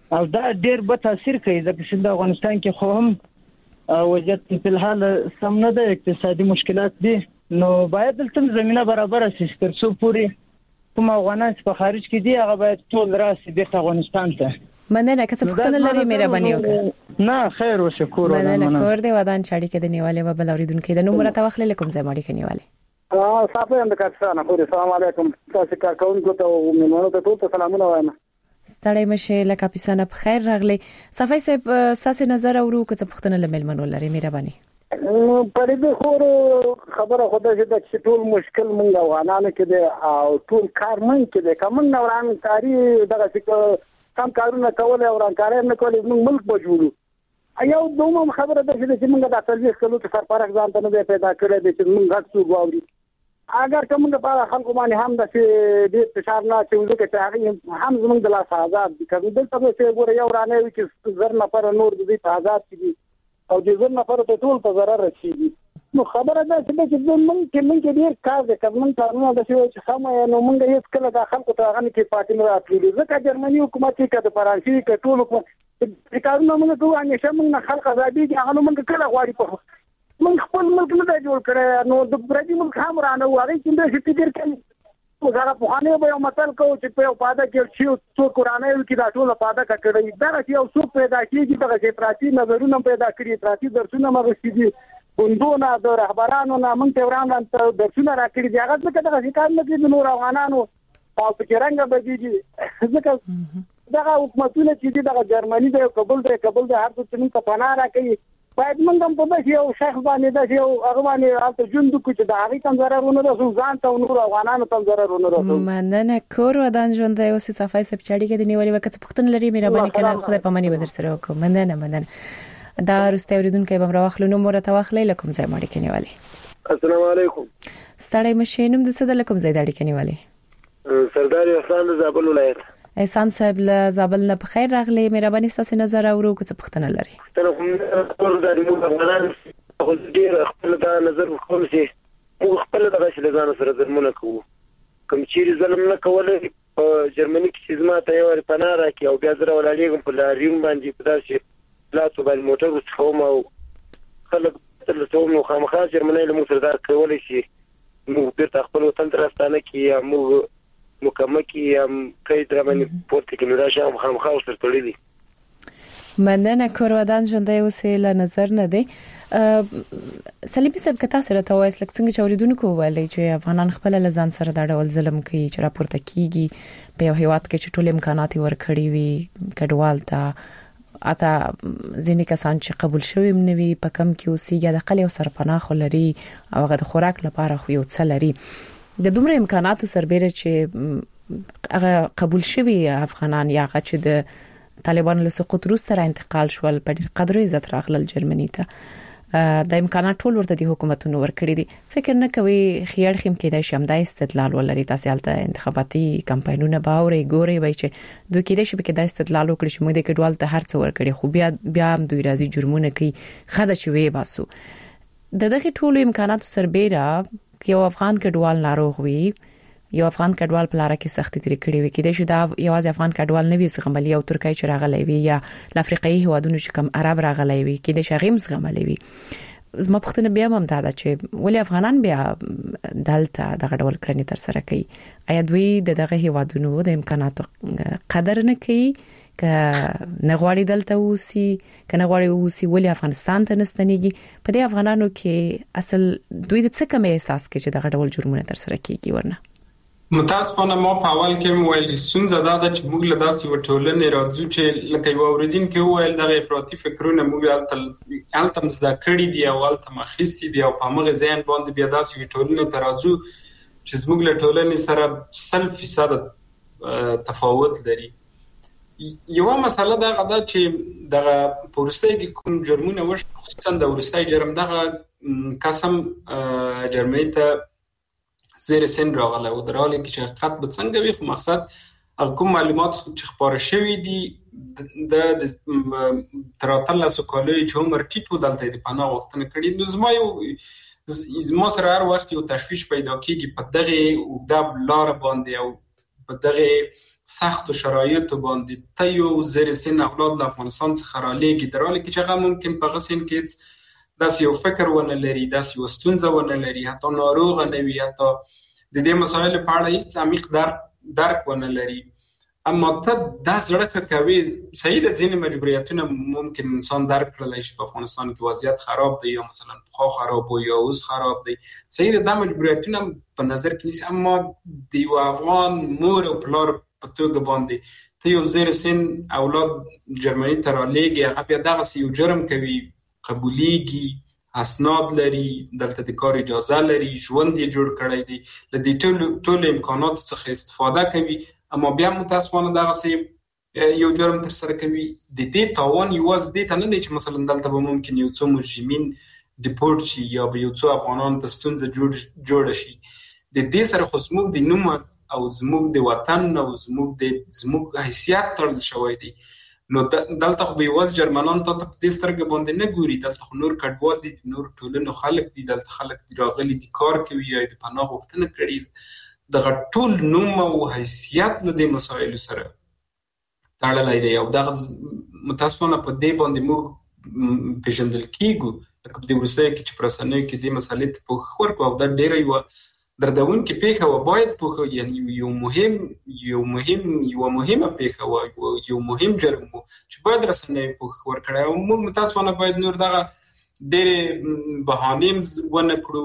او دا ډیر به تاثیر کوي ځکه چې د افغانستان کې خو هم وضعیت په الحال سم نه ده، اقتصادي مشکلات دي، نو باید دلته زمينه برابر شي تر څو پورې کوم افغانان په خارج کې دي هغه باید ټول راسي د افغانستان ته. مننه که څه پوښتنه لري مهرباني وکړه. نه خیر وشه کور مننه کور دی ودان چاړي کې د نیواله و بل اوریدونکو د نومره توخل لکم زماړي کې نیواله. صافي هم د کاستانه خو السلام علیکم تاسو کا کوونکو ته مېلمانو ته ټول سلامونه وایم. ستړی مشه لکه پسانه په خیر راغلی. صفای صاحب ساسه نظر اورو که څه پوښتنه لملمنو لري مهرباني. په دې خورو خبره خدای چې ټول مشکل مونږ افغانانو کې دی او ټول کار مونږ کې دی، کوم نوران کاری دغه څه کم کارونه کول او رانکاري نه کول موږ ملک بجوړو. یو دومره خبره ده چې موږ د تلويخ کلو ته سرپرست ځان ته نه پیدا کړی دی چې موږ غږ څو غواړي. اگر کوم د په خلکو باندې هم د دې فشار نه چې وځي چې هغه هم زموږ د لاس آزاد دي، کوم دلته چې ګوره یو رانه وي چې زر نفر نور د دې آزاد دي او د زر نفر ته ټول په ضرر رسیږي. نو خبره ده چې موږ ډیر کار دی، کوم کارونه د چې خامه نو موږ هیڅ کله د خلکو ته غن کې پاتې نه راځي. ځکه جرمني حکومت کې د فرانسې کې ټول حکومت د کارونه موږ ته همیشه موږ خلک آزادي دي، هغه موږ کله غواړي په موږ خپل ملک نه جوړ کړی. نو د برجي ملک هم رانه وایي چې د فکر کوي وګړه په خانه به یو متل کو چې په پاده کې چې څو قرانه یو کې دا ټول پاده کړی دا چې یو څو پیدا کیږي دا چې پراتی نظرونه پیدا کړی، پراتی درسونه مغشي دي، بندونه د رهبرانو نه مونږ ته وران ته درسونه راکړي دي. هغه څه دا ښکار نه کوي نور افغانانو او په رنګ بدیږي. ځکه دا حکومتونه چې دا جرمني دی قبول دی هر څه چې موږ پناه راکړي باید موږ هم په دې یو شخص باندې دا یو هغه باندې البته ژوند کو چې دا هغه تم ضررونه رسو ځان ته نور افغانانو تم ضررونه رسو. مننه کور ودان ژوند دی او صفای سب چاړي کې د نیولې وخت پختن لري مهرباني کله خدای په منی بدر سره وکم. مننه دا رسته اوریدونکو به راوخلو نو مور ته واخلې لکم ځای ماړي کې نیولې. السلام علیکم. ستړی مشینم د څه د لکم ځای داړي کې نیولې. سردار احسان زابل ولایت. احسان صاحب له زابل نه په خیر راغلی، مهرباني ستاسو نظر اورو که څه پوښتنه لري. تر کوم د موږ افغانان خو ډیر خپل دا نظر کوم چې موږ خپل دغه شلګانو سره درمونه کوو، کوم چې ظلم نه کولای په جرمني کې چې زما ته یو پناه راکړي او بیا زره ولالېږم په لاریون باندې په داسې لاسو باندې موټر وڅښوم او خلک تر څو نو خامخا جرمني له موږ سره دا کولی شي موږ بیرته خپل وطن ته راستانه کړي یا موږ مکمکی کای درمن پورت کې نو راشه هم خامخا سره تړلې. مننه کور ودان ژوند دی وسیله نظر نه دی. سلیمي صاحب کته سره ته وایس لکه څنګه چوریدونکو ویلي چې افغانان خپل لزان سره دا ډول ظلم کوي چې راپورته کیږي په یو هیواد کې چې ټول امکانات ورکړي وي کډوال ته اته ځینې کسان چې قبول شوی منوي په کم کې اوسېږي د قلې او سرپناه خلري او هغه د خوراک لپاره خو یو څه لري. د دومره امکاناتو سربېره چې هغه قبول شوی افغانان یا هغه چې د طالبانو له سقوط وروسته را انتقال شول په ډېر قدر عزت راغلل جرمني ته د امکانات ټول ورته د حکومتونو ورکړي دي. فکر نه کوي خیال خیم کې د شمدای استدلال ولري تاسو الته انتخاباتي کمپاینونه باوري ګوري وای چې دوی کې د شپې کې د استدلال وکړي چې موږ د کډوال ته هر څه ورکړي خو بیا هم دوی راځي جرمونه کوي خدای چې وي باسو د دغه ټول امکاناتو سربېره یو افغان کډوال ناروغ وي، یو افغان کډوال په لار کې سختي ترې کړې وي، کېدای شي دا یوازې افغان کډوال نه وي زغملي او ترکیه چې راغلی وي یا افریقایي هوادونو چې کم عرب راغلی وي کېدای شي غیم زغملي وي. زما پوښتنه بیا هم دا ده چې ولې افغانان بیا دلته دغه ډول کړنې تر سره کوي؟ آیا دوی دغه هوادونو د امکاناتو قدر نه کوي که نه غواړي دلته اوسي کنه غواړي اوسي ولې افغانستان ته نستنیږي؟ په دې افغانانو کې اصل دوی د څه کوم احساس کې چې دغه ډول جرمونه تر سره کیږي ورنه؟ متاسفانه ما په اول کې مویل چې ستونزه دا ده چې موږ له داسې وټولنې راځو چې لکه یو اوریدونکو وویل دغه افراطي فکرونه موږ الته مزدا کړی دي او الته مخېستي دي او په هغه ځین باندې بیا داسې وټولنې ته راځو چې موږ له ټولنې سره 100% تفاوت لري. یو مسله دا غدا چې دغه پورستۍ کې کوم جرمونه وش خصوصا د ورستۍ جرم دغه قسم جرمني ته زیر سن راغله او دراله کې چې حقیقت به څنګه وي خو مقصد کوم معلومات چې خبره شوی دي د تراتل سکولوي چې عمر ټیټو دلته د پناه وختنه کړي. زما سره هر وخت یو تشویش پیدا کیږي په دغه د لار باندې او په دغه سخت شرایط باندې ته یو زیر سن اولاد د افغانستان څخه رالېږي دراله کې چې هغه ممکن په غسین کې داسې یو فکر ونه لري، داسې یو ستونزه ونه لري، حتی ناروغه نه وي، حتی د دې مسایلو په اړه هیڅ عمیق درک ونه لري. اما ته دا زړه کوي صحیح د ځینې مجبوریتونه ممکن انسان درک کړلی شي. په افغانستان کې وضعیت خراب دی یا مثلا پخوا خراب و یا اوس خراب دی، صحیح دا مجبوریتونه په نظر کې نیسي. اما د یو افغان مور او پلار په توګه باندې ته یو زیر سن اولاد جرمني ته رالېږي، هغه بیا دغسې یو جرم کوي، قبولیږي، اسناد لري، دلته د کار اجازه لري، ژوند یې جوړ کړی دی، له دې ټولو امکاناتو څخه استفاده کوي، اما بیا متاسفانه دغسې یو جرم ترسره کوي. د دې تاوان یوازې دې ته نه دی چې مثلا دلته به ممکن یو څو مجرمین ډیپورټ شي یا به یو څو افغانانو ته ستونزه جوړه شي. د دې سره خو زموږ د نوم او زموږ د وطن او زموږ حیثیت تړل شوی دی. نو دلته خو به یوازې جرمنان ته په دې سترګه باندې نه ګوري، دلته خو نور کډوال دي، نور ټولنو خلک دي، دلته خلک دي راغلي دي کار کوي یا د پناه غوښتنه کړي. دغه ټول نوم او حیثیت له دې مسایلو سره تړلی دی او دغه متاسفانه په دې باندې موږ پېژندل کېږو. لکه په دې وروستیو کې چې په رسنیو کې دې مسئلې ته پوښښ ورکړو او دا ډېره یوه دردونکې پیښه وه، باید پوښښ یعنې یو مهمه پیښه وه، یو مهم جرم و چې باید رسنیو پوښښ ورکړی او موږ متاسفانه باید نور دغه ډېرې بهانې ونه کړو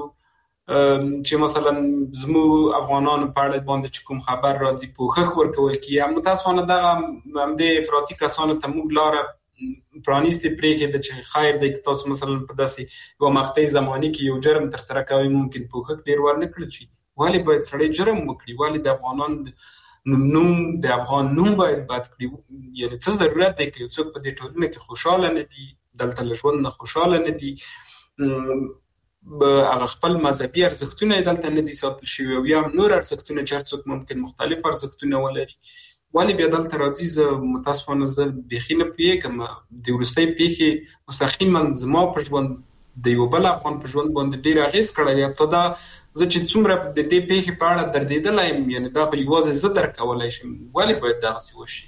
چې مثلا زموږ افغانانو په اړه باندې چې کوم خبر راځي پوښښ ورکول کېږي. متاسفانه دغه همدې افراطي کسانو ته موږ لاره پرانیستې پرېښې ده چې خیر دی که تاسو مثلا په داسې یوه مقطعي زماني کې یو جرم ترسره کوئ ممکن پوښښ ډېر ورنه کړل شي. ولې باید سړی جرم وکړي؟ ولې د افغانان د افغان نوم باید بد کړي؟ یعنې څه ضرورت دی که یو څوک په دې ټولنه کې خوشحاله نه دي، دلته له ژوند نه خوشحاله نه دي، هغه خپل مذهبي ارزښتونه یې دلته نه دي ساتل شوي او یا نور ارزښتونه چې هر څوک ممکن مختلف ارزښتونه ولري، ولې بیا دلته راځي؟ زه متاسفانه زه بیخي نه پوهېږم. د وروستۍ پیښې مستقیما زما په ژوند د یو بل افغان په ژوند باندې ډېر اغېز کړی دی. حتی دا زه چې څومره د دې پیښې په اړه دردېدلی یم، یعنې دا خو یوازې زه درک کولی شم، ولې باید دغسې وشي؟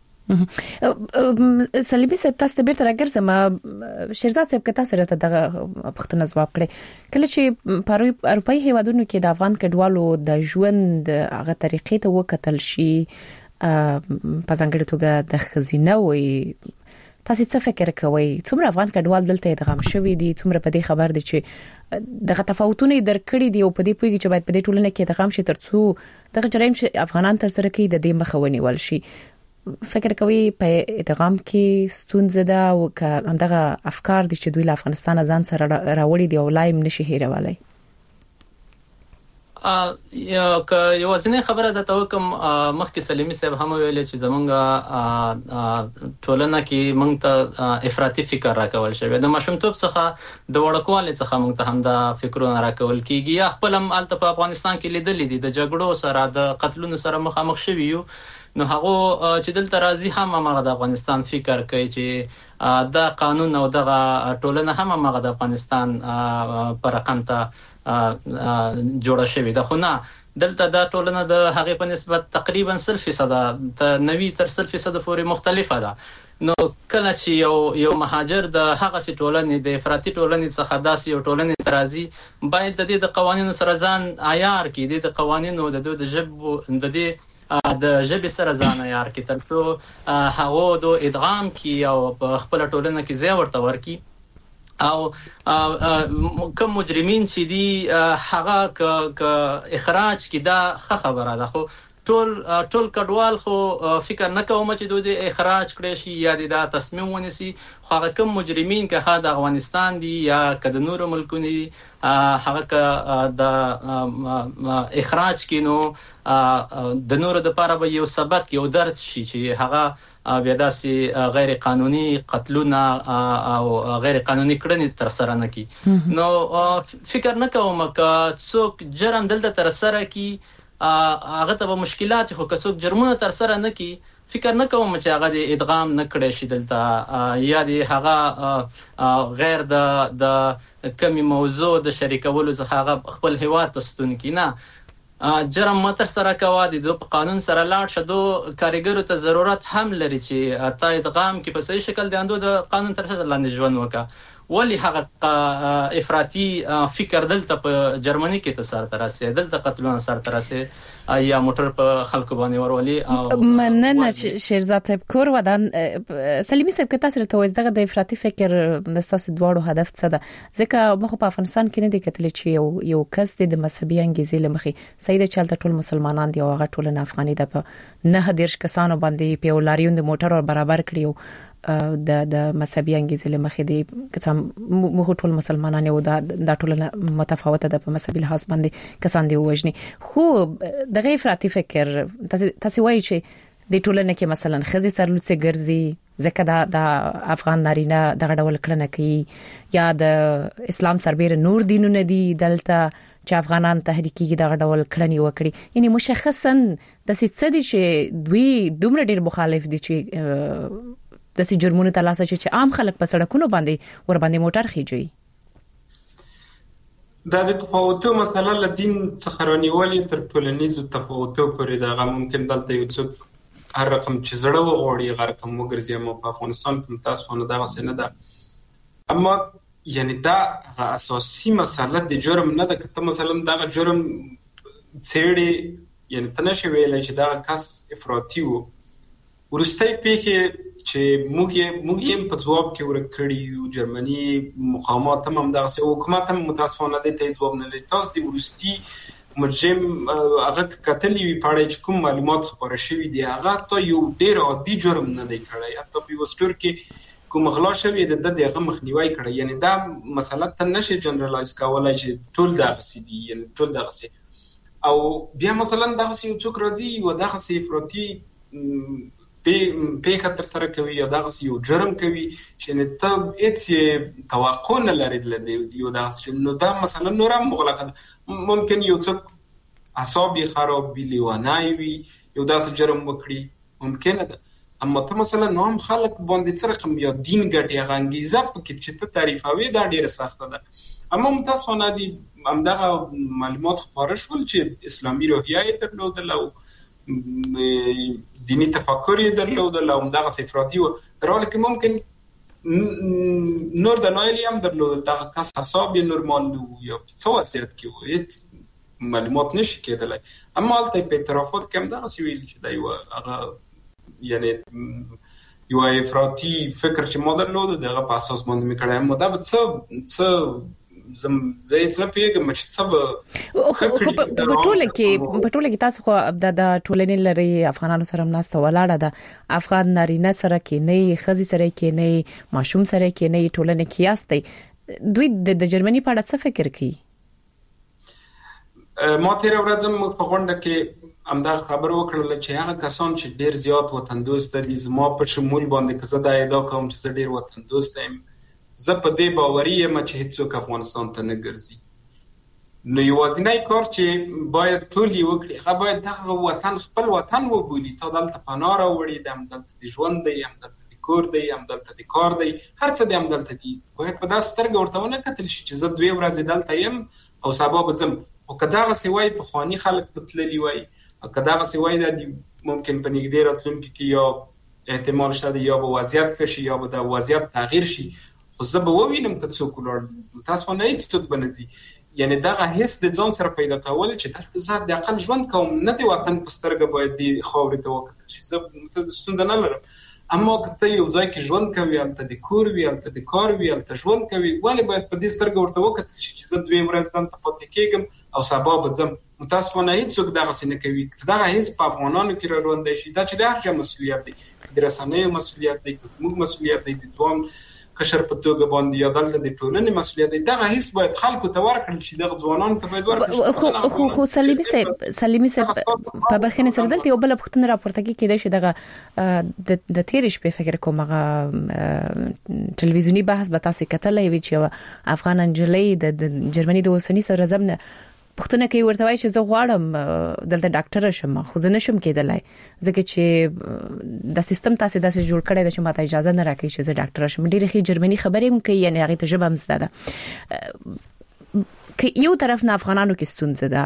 سلیمي صاحب تاسو ته بیرته راګرځم. شیرزاد صاحب که تاسو راته دغه پوښتنه ځواب کړئ، کله چې په اروپایي هیوادونو کې د افغان کډوالو د ژوند هغه طریقې ته وکتل شي په ځانګړې توګه د ښځینه وي، تاسو څه فکر کوئ؟ څومره افغان کډوال دلته ادغام شوي دي؟ څومره په دې خبر دي چې دغه تفاوتونه درک کړي دي او په دې پوهیږي چې باید په دې ټولنه کې ادغام شي ترڅو دغه جرایم چې افغانان تر سره کوي د دې مخه ونیول شي؟ فکر کوي په ادغام کې ستونزه ده او که همدغه افکار دي چې دوی له افغانستان ځان سره راوړي دي او لایم نشي هیرولای؟ یو ځینې خبره ده ته کوم مخکې سلیمي صاحب هم ویل چې زمونږ ټولنه کې موږ ته افراطي فکر راکول شوی د ماشومتوب څخه د وړکوالي څخه موږ ته هم دا فکرونه راکول کیږي. یا خپل هم الته په افغانستان کې لیدلې دي د جګړو سره د قتلونو سره مخامخ شوي یو، نو هغه چې دلته راځي هم هغه د افغانستان فکر کوي چې دا قانون او دغه ټولنه هم هغه د افغانستان پر رقم ته جوړه شوې ده، خو نه دلته دا ټولنه د هغې په نسبت تقریبا 100% ته 90 تر 100% پورې مختلفه ده. نو کله چې یو مهاجر د هغه سي ټولنې د افراطي ټولنې څخه داسې یو ټولنې ترازي باید د دې د قوانینو سره ځان عیار کړي، د قوانینو د ژبو د ژبې سره ځان عیار کړي ترڅو هغه د ادغام کی او په خپل ټولنه کې ځای ورته ورکړي او کوم مجرمین چې دي هغه ک اخراج کی دا خبره ده. خو ټول کډوال خو فکر نه کوم چې دوی اخراج کړي شي یا دا تصمیم ونیسي، خو هغه کوم مجرمین که د افغانستان دي یا که د نورو ملکونو دي هغه که د اخراج کینو د نورو د لپاره به یو سبق یو درس شي چې هغه بیا داسې غیر قانوني قتلونه او غیر قانوني کړنې تر سره نه کی. نو فکر نه کوم که څوک جرم دلته تر سره کی هغه ته مشکلات، خو که څوک جرمونه تر سره نه کی فکر نه کوم چې هغه د ادغام نه کړی شي دلته یا د هغه غیر د کمی موضوع د شریکولو څخه هغه خپل هیواد ته ستون کی. نه، جرم متر سره کوا دي د قانون سره لاړ شدو کارګرو ته ضرورت هم لري چې تا ادغام کې په صحیح شکل د اندو د قانون تر څنګ لاندې ژوند وکړه. ولی هغه افراطي فکر دلته په جرمني کې تسار ترسه دلته قتلونه سر ترسه یا موټر په خلکو باندې ورولي او مننه شیرزاد صاحب کور ودان سلیمي صاحب که تاسو ته وایي دغه د افراطي فکر د تاسو دواړو هدف څه ده؟ ځکه مخ په افغانستان کې نه دي کتل چې یو کس د مذهبي انګیزې لمخې سید چلته ټول مسلمانان دي او هغه ټول نه افغاني ده په نه دیرش کسانو باندې په لاریون د موټر برابر کړیو د مذهبي انګیزې لمخې دي کسان مخ ټول مسلمانان یو د ټول متفاوته ده په مذهبي لحاظ باندې کسان دی وژني. خو دغه افراطي فکر تاسو وایي چې د ټولنې کې مثلا خزي سرلوڅه ګرځي ځکه د افغان نارینه دغه ډول کړنه کوي یا د اسلام سربېره نور دینونه دي دلته چې افغانان تحریکي دغه ډول کړنی وکړي. یعنی مشخصا د څه دي چې دوی دومره ډیر مخالف دي چې د سي جرمونو تلاسه چې عام خلک په سړکونو باندې ور باندې موټر خيجوي. دا د تفاوتو مسله له دین څخه رانیولې تر ټولنیزو تفاوتو پورې دا ممکن دلته یو څوک هر رقم چې زړه وغوړي هر رقم وګرځي مو په افغانستان کې تاسو دا غسه نه ده. اما یعنی دا اساسي مسله د جرم نه ده. کته مثلا دا جرم څېړي یعنی تنه شي ویل چې دا کس افراطي وو ورستۍ پیخه چې موږ یې په ځواب کې ورکړی جرمني مقامات هم دغه حکومت هم متاسفانه د ته ځواب نه لري. تاسو د ورستي مرجم هغه کتلې وی پاره چې کوم معلومات خبره شوی دی هغه ته یو ډیر عادي جرم نه دی کړی. حتی په وستور کې کوم غلا شوی د دغه مخنیوي کړی. یعنی دا مسله ته نشي جنرالایز کولای چې ټول دغه سي دي یعنی ټول دغه سي او بیا مثلا دغه سي څوک راځي و دغه سي افراطي په خطر سره کوي یا دغه یو جرم کوي چې نه ته هیڅ توقع نه لري د یو داسې نو دا مثلا نور هم مغلقه ممکن یو څوک اعصاب خراب وي لیوانای وي یو داسې جرم وکړي ممکن ده. اما ته مثلا نو هم خلک باندې څه رقم یا دین ګټي غنګیزه پکې چې ته تعریفوي دا ډیره سخته ده. اما متاسفانه دي همدغه معلومات خبره شول چې اسلامي روحیه درلودل او دینی تفکر یې درلودل او دغه افراطي و دراله کې ممکن نور دلایل هم درلودل دغه کس حساب نورمال یا څه وضعیت کې و هیڅ معلومات نشي کېدلای. اما البته په اعترافات کې هم دغه ویل چې دا یو هغه یعنی یو افراطي فکر چې ما درلود دغه په اساس باندې میکړم مو دا څه زه څه پیګم چې څه په ټوله کې تاسو خو د ټولنې لري افغانانو سره مناسته ولاړه ده افغان نارینه سره کې نه خزي سره کې نه ماشوم سره کې نه ټولنه کې یاستي دوی د جرمني په اړه څه فکر کوي؟ ما تیر ورځ موږ په غونډه کې همدا خبر وکړل چې هغه کسان چې ډیر زیات وطن دوست دي زما په شمول باندې که زه دا ادعا کوم چې زه ډیر وطن دوست یم زه په دې باوري یم چې هیڅوک افغانستان ته نه ګرځي. نو یوازینی کار چې باید ټول یې وکړي هغه باید دغه وطن خپل وطن وبولي. تا دلته پناه راوړي د همدلته د ژوند دی همدلته د کور دی همدلته د کار دی هر څه دی همدلته دی. باید په داسې سترګه ورته ونه کتل شي چې زه 2 ورځې دلته یم او سبا به ځم. او که دغه سوای په خواني خلک بتللی وای او که دغه سوای د ممکن په نږدې راتلونکي کې یا احتمال شته یا به وضعیت ښه شي یا به د وضعیت تغییر شي خو زه به ووینم که څوک ولاړ تاسو نه هیڅ څوک بنځي. یعنی دغه هیڅ د ځان سره پیدا کول چې دلته زه د اقل ژوند کوم نه دی وطن په سترګه باید دی خاورې ته وکړي چې زه ته ستونزه نه لرم. اما که ته یو ځای کې ژوند کوي البته د کور وی البته د کار وی البته ژوند کوي ولی باید په دې سترګه ورته وکړي چې زه 2 ورځې دلته پاتې کېږم او سبا به ځم. متاسفانه هیڅوک دغه څه نه کوي. دغه هیڅ په افغانانو کې را ژوندی شي دا چې د هر چا مسؤلیت دی د رسنیو مسؤلیت دی زموږ مسؤلیت دی د ځوان قشر په توګه باندې یا دلته د ټولنې مسؤلیت دی. دغه هیڅ باید خلکو ته ورکړل شي دغه ځوانانو ته باید ورکړل. خو سلیمي صاحب په بخښنه سره دلته یو بل پښتنه راپورته کېده چې دغه د تیر شپې فکر کوم هغه ټلویزیونی بحث به تاسو کتلای وی چې افغان انجلۍ د جرمني د اوسنی سره زمنه پښتنه کې ورته وایي چې زه غواړم دلته ډاکټر شم خو زه نشم کېدلای ځکه چې د سیستم تاسو داسې جوړ کړی د چې ماته اجازه نه راکړي چې زه ډاکټر شم. ډېر ښه جرمني خبرې هم کوي یعنی هغه تجربه هم زده ده. که یو طرف نه افغانانو کې ستونزه ده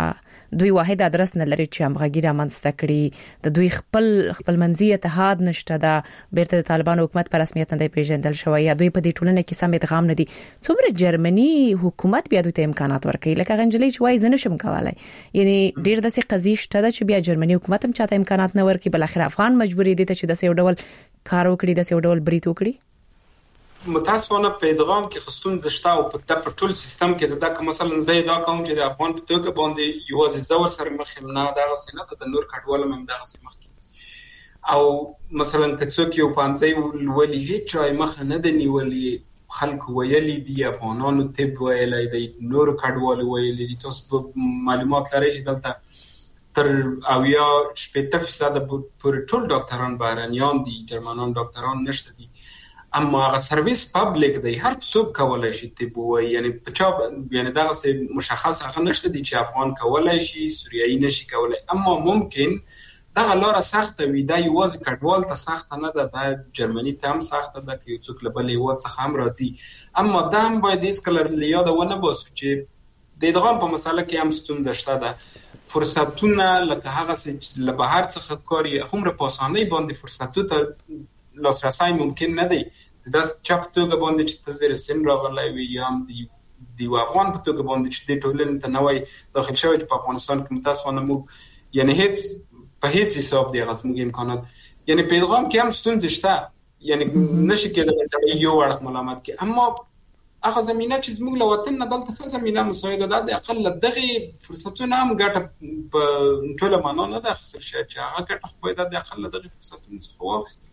دوی واحد ادرس نه لري چې همغږي رامنځته کړي د دوی خپل منځي اتحاد نشته دا بیرته د طالبان حکومت په رسمیت نه دی پیژندل شوی یا دوی په دې ټولنه کې سم ادغام نه دي څومره جرمني حکومت بیا دوی ته امکانات ورکړي لکه غنجلې چې وای زنه شم کولای یعنی ډیر داسې قضیه شته چې بیا جرمني حکومت هم چاته امکانات نه ورکړي بل اخر افغان مجبوری دي چې د یو ډول کار وکړي د یو ډول بریټ وکړي متاسفانه په ادغام کې خستون زشتا او په ټول سیستم کې دا کوم مثلا زه دا کوم چې د افغان په توګه باندې یوازې زور سره مخ نه دا غسنه د نور کډوال هم دا غسه مخ او مثلا کڅوک یو پانځي ولې هیڅ مخ نه د نیولې خلک ویلي دي افغانانو طب ویلي دي نور کډوال ویلي دي تاسو معلومات لرئ چې دلته تر او یا 80% پر ټول ډاکټران بهرانيان دي جرمنان ډاکټران نشته دي اما هغه سرویس پبلک دی هر څوک کولای شي ته بوي یعنی په چا یعنی دا څه مشخص هغه نشته دي چې افغان کولای شي سوریایي نشي کولای اما ممکن دا لاره سخت وي دا یوازې کډوال ته سخت نه ده د جرمني ته هم سخت ده چې څوک له بلې و څخه هم راځي اما دا هم باید هیڅ کله یاد ونه باسو چې د ادغام په مسله کې هم ستونزه شته ده فرصتونه لکه هغه چې له بهر څخه کاری همره پاسانه باندې فرصتو ته لاسرسي ممکن نه دی دا چپ توګه باندې چې تزر سن راغلی وي یا هم دی افغان په توګه باندې چې د ټولنې ته نوې داخل شوی په افغانستان کې متاسفانه مو یعنی هیڅ په هیڅ حساب دی غوښمږي امکانات یعنی په ادغام کې هم ستونزې شته یعنی نشي کېدای چې یو اړخ ملامت کې اما هغه زمينه چې زموږ له وطن نه دلته ښه زمينه مساعده ده د اقل دغه فرصتونه هم ګټه په ټوله معنا نه ده خسر شي چې هغه ګټه خو باید د اقل دغه فرصتونه څخه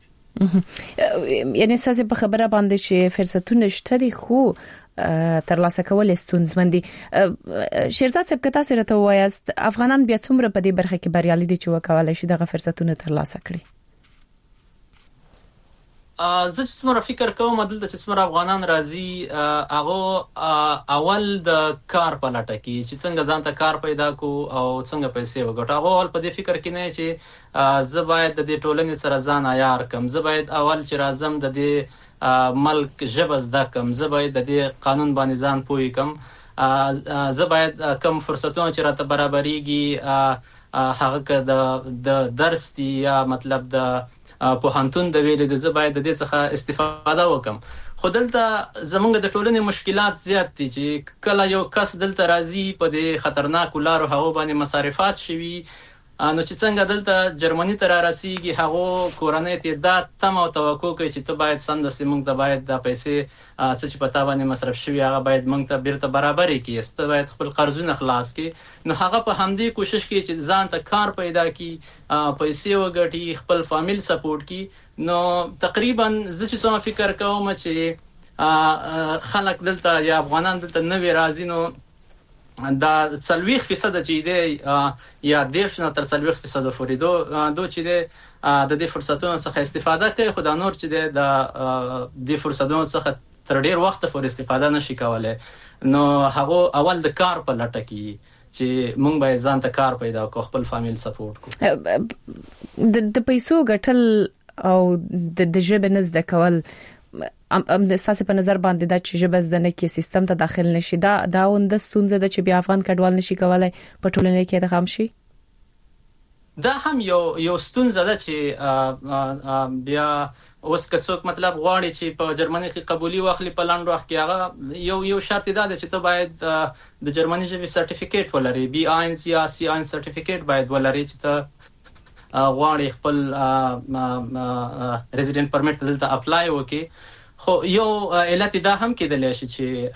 واخیستل یعنی ساسه په خبره باندې چې فرصتونه شته دي خو تر لاسه کول ستونزمن دي شیرزاد صاحب کته سره ته وایست افغانان بیا څومره په دې برخه کې بریالي دي چې وکولای شي دغه فرصتونه تر لاسه کړي زه چې څومره فکر کوم دلته چې څومره افغانان راځي هغه اول د کار په لټه کې چې څنګه ځان ته کار پیدا کو او څنګه پیسې وګټو هغه اول په دې فکر کې نه چې زه باید د دې ټولنې سره ځان عیار کم زه باید اول چې راځم د دې ملک ژبه زده کم زه باید د دې قانون باندې ځان پوي کم زه باید کم فرصتونه چې راته برابرېږي هغه د درس دی یا مطلب د په هانتون د ویلې د زباید د دې څخه استفاده وکم خو دلته زمونږ د ټولنې مشکلات زیات دي چې کله یو کس دلته راځي په دې خطرناک لارو هغه باندې مصارفات شوي نو چې څنګه دلته جرمني ته راسیږي هغه کورنۍ ته دا تم او توقع کوي چې ته باید سمدستي موږ ته باید د پیسې چې په تا باندې مصرف شوي هغه باید موږ ته بیرته برابرې کړي ست باید خپل قرضونه خلاص کړي نو هغه په همدې کوشش کوي چې ځان ته کار پیدا کړي پیسې وګټي خپل فامیل سپورټ کړي نو تقریبا زه چې څومره فکر کوم چې خلک دلته یا افغانان دلته نوې راځي نو دا 40% چې دی یا 10 تر 40% فوریدو چې دی د دې فرصتونو څخه استفاده کوي خو دا نور چې دی د دې فرصتونو څخه تر ډیر وخت پورې استفاده نشي کولای نو هغه اول د کار په لټه کې چې مونږ به ځان ته کار پیدا کو خپل فامیل سپورټ کو د پیسو ګټل او د ژبه نزد کول د اساس په نظر باندې دا چې ژبه زده نه کې سیستم ته داخل نشي دا وند ستونزه ده چې بیا افغان کډوال نشي کولای په ټولنه کې د غم شي دا هم یو ستونزه ده چې بیا اوس که څوک مطلب غواړي چې په جرمني کې قبولي واخلي په لاندې وخت کې هغه یو شرط دی چې ته باید د جرمني ژبې سرټیفیکیټ ولري B1 یا C1 سرټیفیکیټ باید ولري چې ته غواړي خپل ریزیډنټ پرمټ دلته اپلای وکړي خو یو علت دا هم کېدلی شي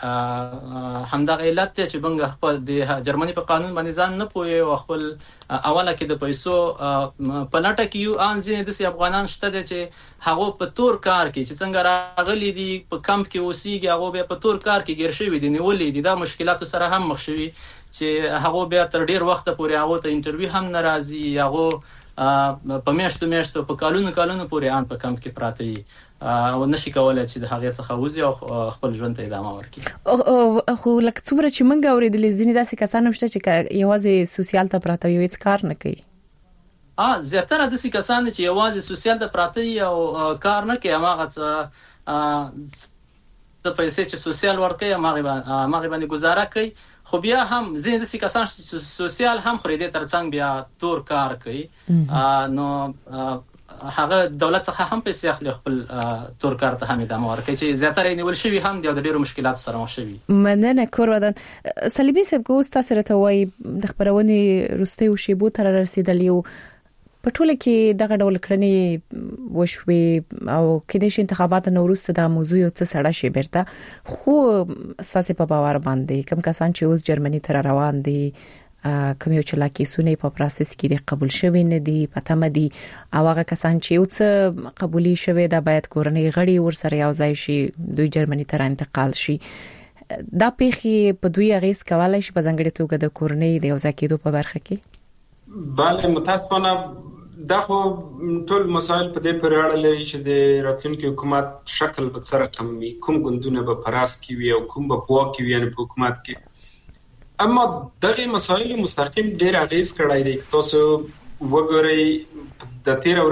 چې همدغه علت دی چې بنګ خپل د جرمني په قانون باندې ځان نه پوي او خپل اوله کې د پیسو په لټه کې یو انځي د افغانان شته دي چې هغه په تور کار کې چې څنګه راغلي دي په کمپ کې اوسېږي هغه به په تور کار کې ګیر شوی دي نیولې دي دا مشکلاتو سره هم مخ شوي چې هغه بیا تر ډیر وخت پورې هغه ته انټرویو هم ناراضي هغه په میاشتو په کالونو پورې ان په کمپ کې پراته دي او نشي کولای چې د هغه څخه وځي او خپل ژوند ته ادامه ورکړي خو لکه څومره چې موږ اورېدلې ځینې داسې کسان هم شته چې یوازې سوسیال ته پراته وي هیڅ کار نه کوي زیاتره داسې کسان چې یوازې سوسیال ته پراته او کار نه کوي هغه څه د پیسې چې سوسیال ورکوي هغه باندې گزاره کوي خو بیا هم ځینې داسې کسان سوسیال هم خو دې ترڅنګ بیا تور کار کوي نو هغه دولت څخه هم پیسې اخلي خپل تور کار ته هم ادامه ورکوي چې زیاتره نیول شوی هم د ډیرو مشکلاتو سره مخ شوی. مننه کور ودان سلیمي صاحب کوم تاسو راته وایي د خبرونې روستي او شیبو تر رسیدلی او په ټوله کې دغه ډول کړنې وشوي او کله چې انتخابات نوروز ته د موضوع یو څه سړه شي بیرته خو اساسي په باور باندې کوم کسان چې اوس جرمني تر روان دي کوم یو چې لاکي سونه په پروسس کې د قبول شوی نه دي پته مدي او هغه کسان چې اوس قبولي شوی دا باید کورنۍ غړي ورسره یو ځای شي دوی جرمني ته انتقال شي دا پیخي په دوی اغیز کولای شي په ځنګړي توګه د کورنۍ د یو ځای کېدو په برخه کې. بله متاسفانه دا خو ټول مسائل په دې پورې اړه لري چې د راتلونکي حکومت شکل به څه رقم وي کوم ګوندونه به پراس کې وي او کوم به په واک کې وي یعنې په حکومت کې اما دغه مسایل مستقیم ډیر اغیز کړای دي تاسو وګورئ د 13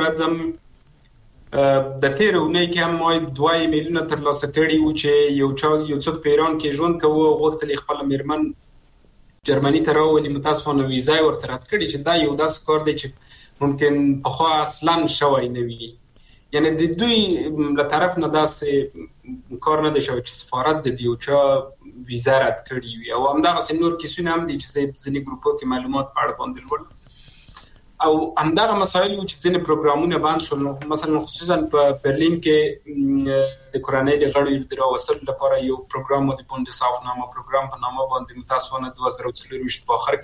ورځې د 13 اونۍ کې هم ما 2 میلیونه تر لاسه کړي و چې یو څوک په ایران کې ژوند کوي غوښتل خپل میرمن جرمني ته راولي متاسفانه ویزا ورته رد کړي چې دا یو داس کار دی چې ممکن په خو اصلا شوی نه وي یعنی د دوی له طرف نه داسې کار نه دی شوی چې سفارت د دیو چا ویزا رد کړي وي او همدغه نور کیسونه هم دي چې ځینې ګروپو کې معلومات په اړه باندې لول او همدغه مسایل چې ځینې پروګرامونه باندې شول مثلا خصوصا په برلین کې د کورنۍ د غړو د راوصل لپاره یو پروګرام د بوندسافنامه پروګرام په نامه باندې متاسفانه 2024 په اخر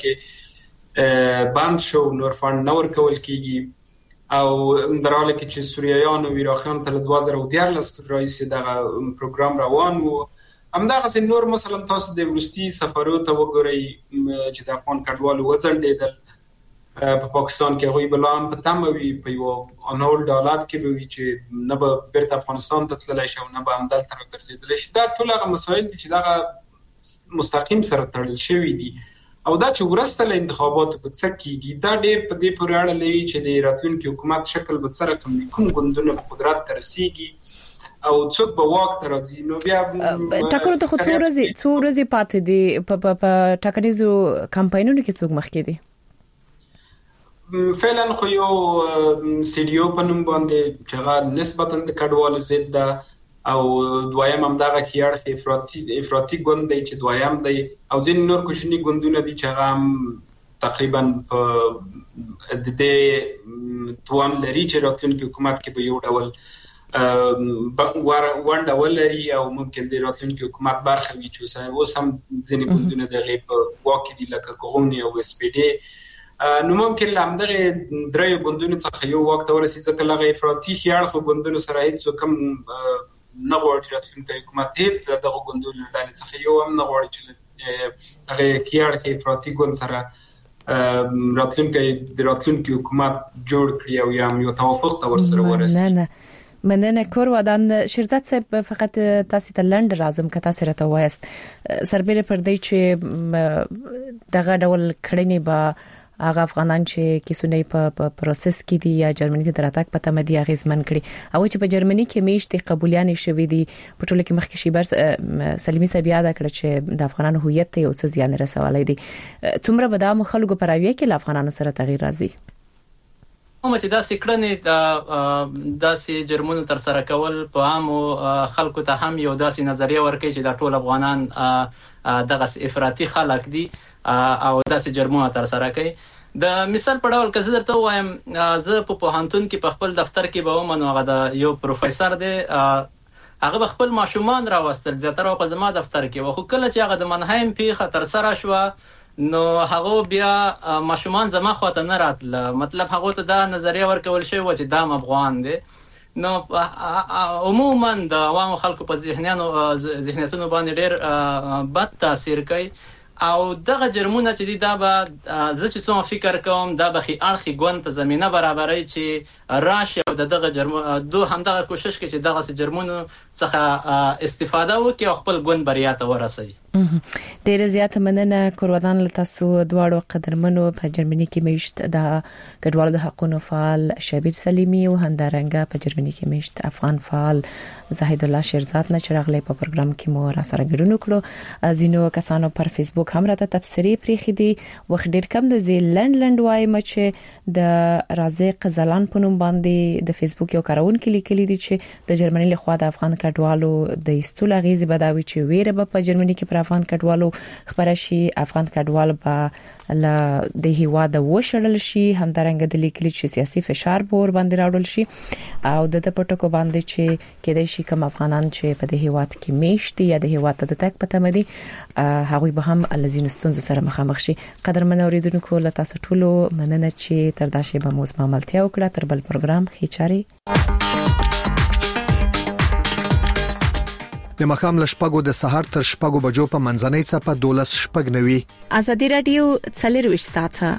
کې باند شو نور فند نور کول کیږي او دراله کې چې سوریایان او عراقیان ته 2013 رئیس دغه پروګرام روان وو همدغه نور مثلا تاسو د ورستي سفرو ته وګورئ چې د افغان کډوالو وځنډېدل په پاکستان کې غوي بلان په تموي په یو انول ډالات کې به وي چې نه به بیرته افغانستان ته تللی شي او نه به همدلته راګرځېدلی شي دا ټول هغه مسایل دي چې دغه مستقیم سره تړل شوي دي او دا چې ورسته له انتخاباتو په څه کېږي دا ډېر په دې پورې اړه لري چې د راتلونکي حکومت شکل به څه رقم وي کوم ګوندونه په قدرت ته رسېږي او څوک به واک ته راځي نو بیا ټاکنو ته خو څو ورځې پاتې دي په ټاکنیزو کمپاینونو کې څوک مخکې دي فعلا خو یو سیډیو په نوم باندې چې هغه نسبتا د کډوالو ضد ده او دویم هم دغه کیاړ افراطي ګوند دی چې دویم دی او ځینې نور کوچني ګوندونه دي چې هغه هم تقریبا په د دې توان لري چې راتلونکي حکومت کې به یو ډول ونډه ولري او ممکن د راتلونکي حکومت برخه وي چې اوس هم ځینې ګوندونه د غیب واکې دي لکه کوغونی او اس پی ډي نو ممکن لامدغه درې ګوندونو څخه یو وخت ورسي ځکه لغه افراطي خیال خو ګوندونو سره هیڅ کوم نه غواړي راتلونکي حکومت هیڅ دغه ګوندونو د څخه یو هم نه غواړي چې هغه خیال کې افراطي ګوند سره راتلونکي حکومت جوړ کړي او یو توافق ته ورسره ورسي. نه مننه کور ودان شرکت صاحب فقط تاسو ته لند راځم که تاسو راته وایست سربېره پر دې چې دغه ډول کړنې به هغه افغانان چې کیسونه په پروسس کې دي یا جرمني ته دراتک پته مدي اغیزمن کړي او چې په جرمني کې میشته قبولیان شوې دي په ټوله کې مخکې شي بر سلیمي صاحب یاد کړ چې د افغانانو هویت ته یو څه زیان رسولای دي څومره به د خلکو پر اویه کې د افغانانو سره تغییر راځي کوم چې داسې کړنې داسې جرمونو تر سره کول په عامو خلکو ته هم یو داسې نظریه ورکوي چې د ټول افغانان دغه افراطي خلک دي او داسې جرمونه تر سره کوي د مثال په ډول که زه درته وایم زه په پوهنتون کې په خپل دفتر کې به ومنو هغه د یو پروفیسور دی هغه خپل ماشومان راوستل زیاتره په زما دفتر کې و خو کله چې هغه د منهایم پیښه تر سره شوه نو هغه بیا ماشومان زما خواته نه راتل مطلب هغه ته دا نظریه ورکول شوی و چې دا افغان دی نو عموما د عوامو خلکو په ذهنیتونو باندې ډېر بد تاثیر کوي او دغه جرمونه چې دي دا به زه چې څومره فکر کوم دا به اړخي ګوند ته زمينه برابرای چې راشي او دغه جرم دوه همدغه کوشش کوي چې دغه جرمونو څخه استفاده وکړي او خپل ګوند بریا ته ورسوي. ډېر زیات مننه کورودان لتاسو دواړو قدرمنو په جرمني کې میشت د کډوالو د حقوقو فعال شبیر سلیمی او همدارنګه په جرمني کې میشت افغان فعال زاهد الله شیرزاد نه چرغلې په پروګرام کې مو را سره ګډون وکړو. ازینو کسانو پر فیسبوک هم راته تبصری پریخي دي وخت ډېر کم د زیلند وای مچ د رازق زلان په نوم باندې د فیسبوک یو کارون کې لیکلي دي چې د جرمني له خوا د افغان کډوالو د استول غیزي بداوي چې ویره په جرمني کې پر افغان کډوالو خبره شي افغان کډوال به له د هیوا د وشړل شي همدارنګه د لیکلي چې سیاسي فشار بور باندې راوړل شي او د پټکو باندې چې کېدای شي کوم افغانان چې په د هیواد کې میشتي یا د هیواد ته د تک پته مدي هغه به هم لزین ستونزو سره مخامخ شي. قدرمن اوریدونکو له تاسو ټولو مننه چې تر دا شی به موږ عملتیا وکړه. تر بل پروګرام خېچاري د مخام لشپګو د سحر تر شپګو بجو په منځنۍ صفه 12 شپګ نوي ازادي رادیو څلرويش ساعته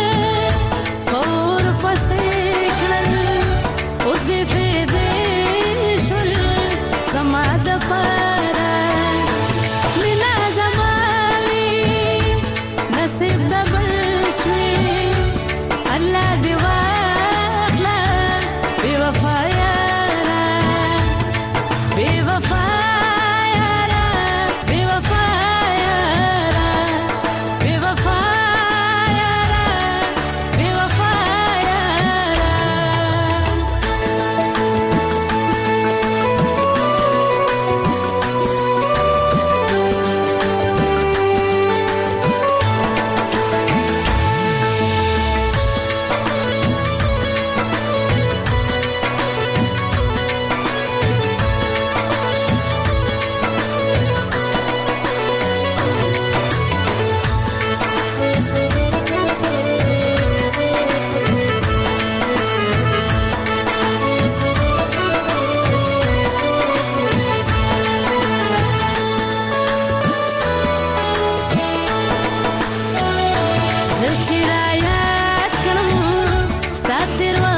اوس به فدې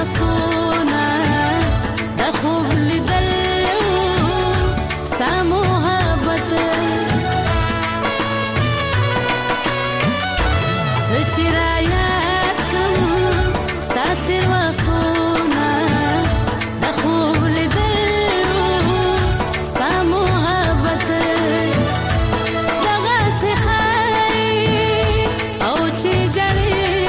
وختونه د خوب لیدل ستا محبت سچې را یاد کړم ستا تېر وختونه د خوب لیدل ستا محبت دغسې ښایي او چې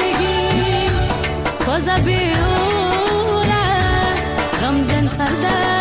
سوزا بیورا غمجن سردار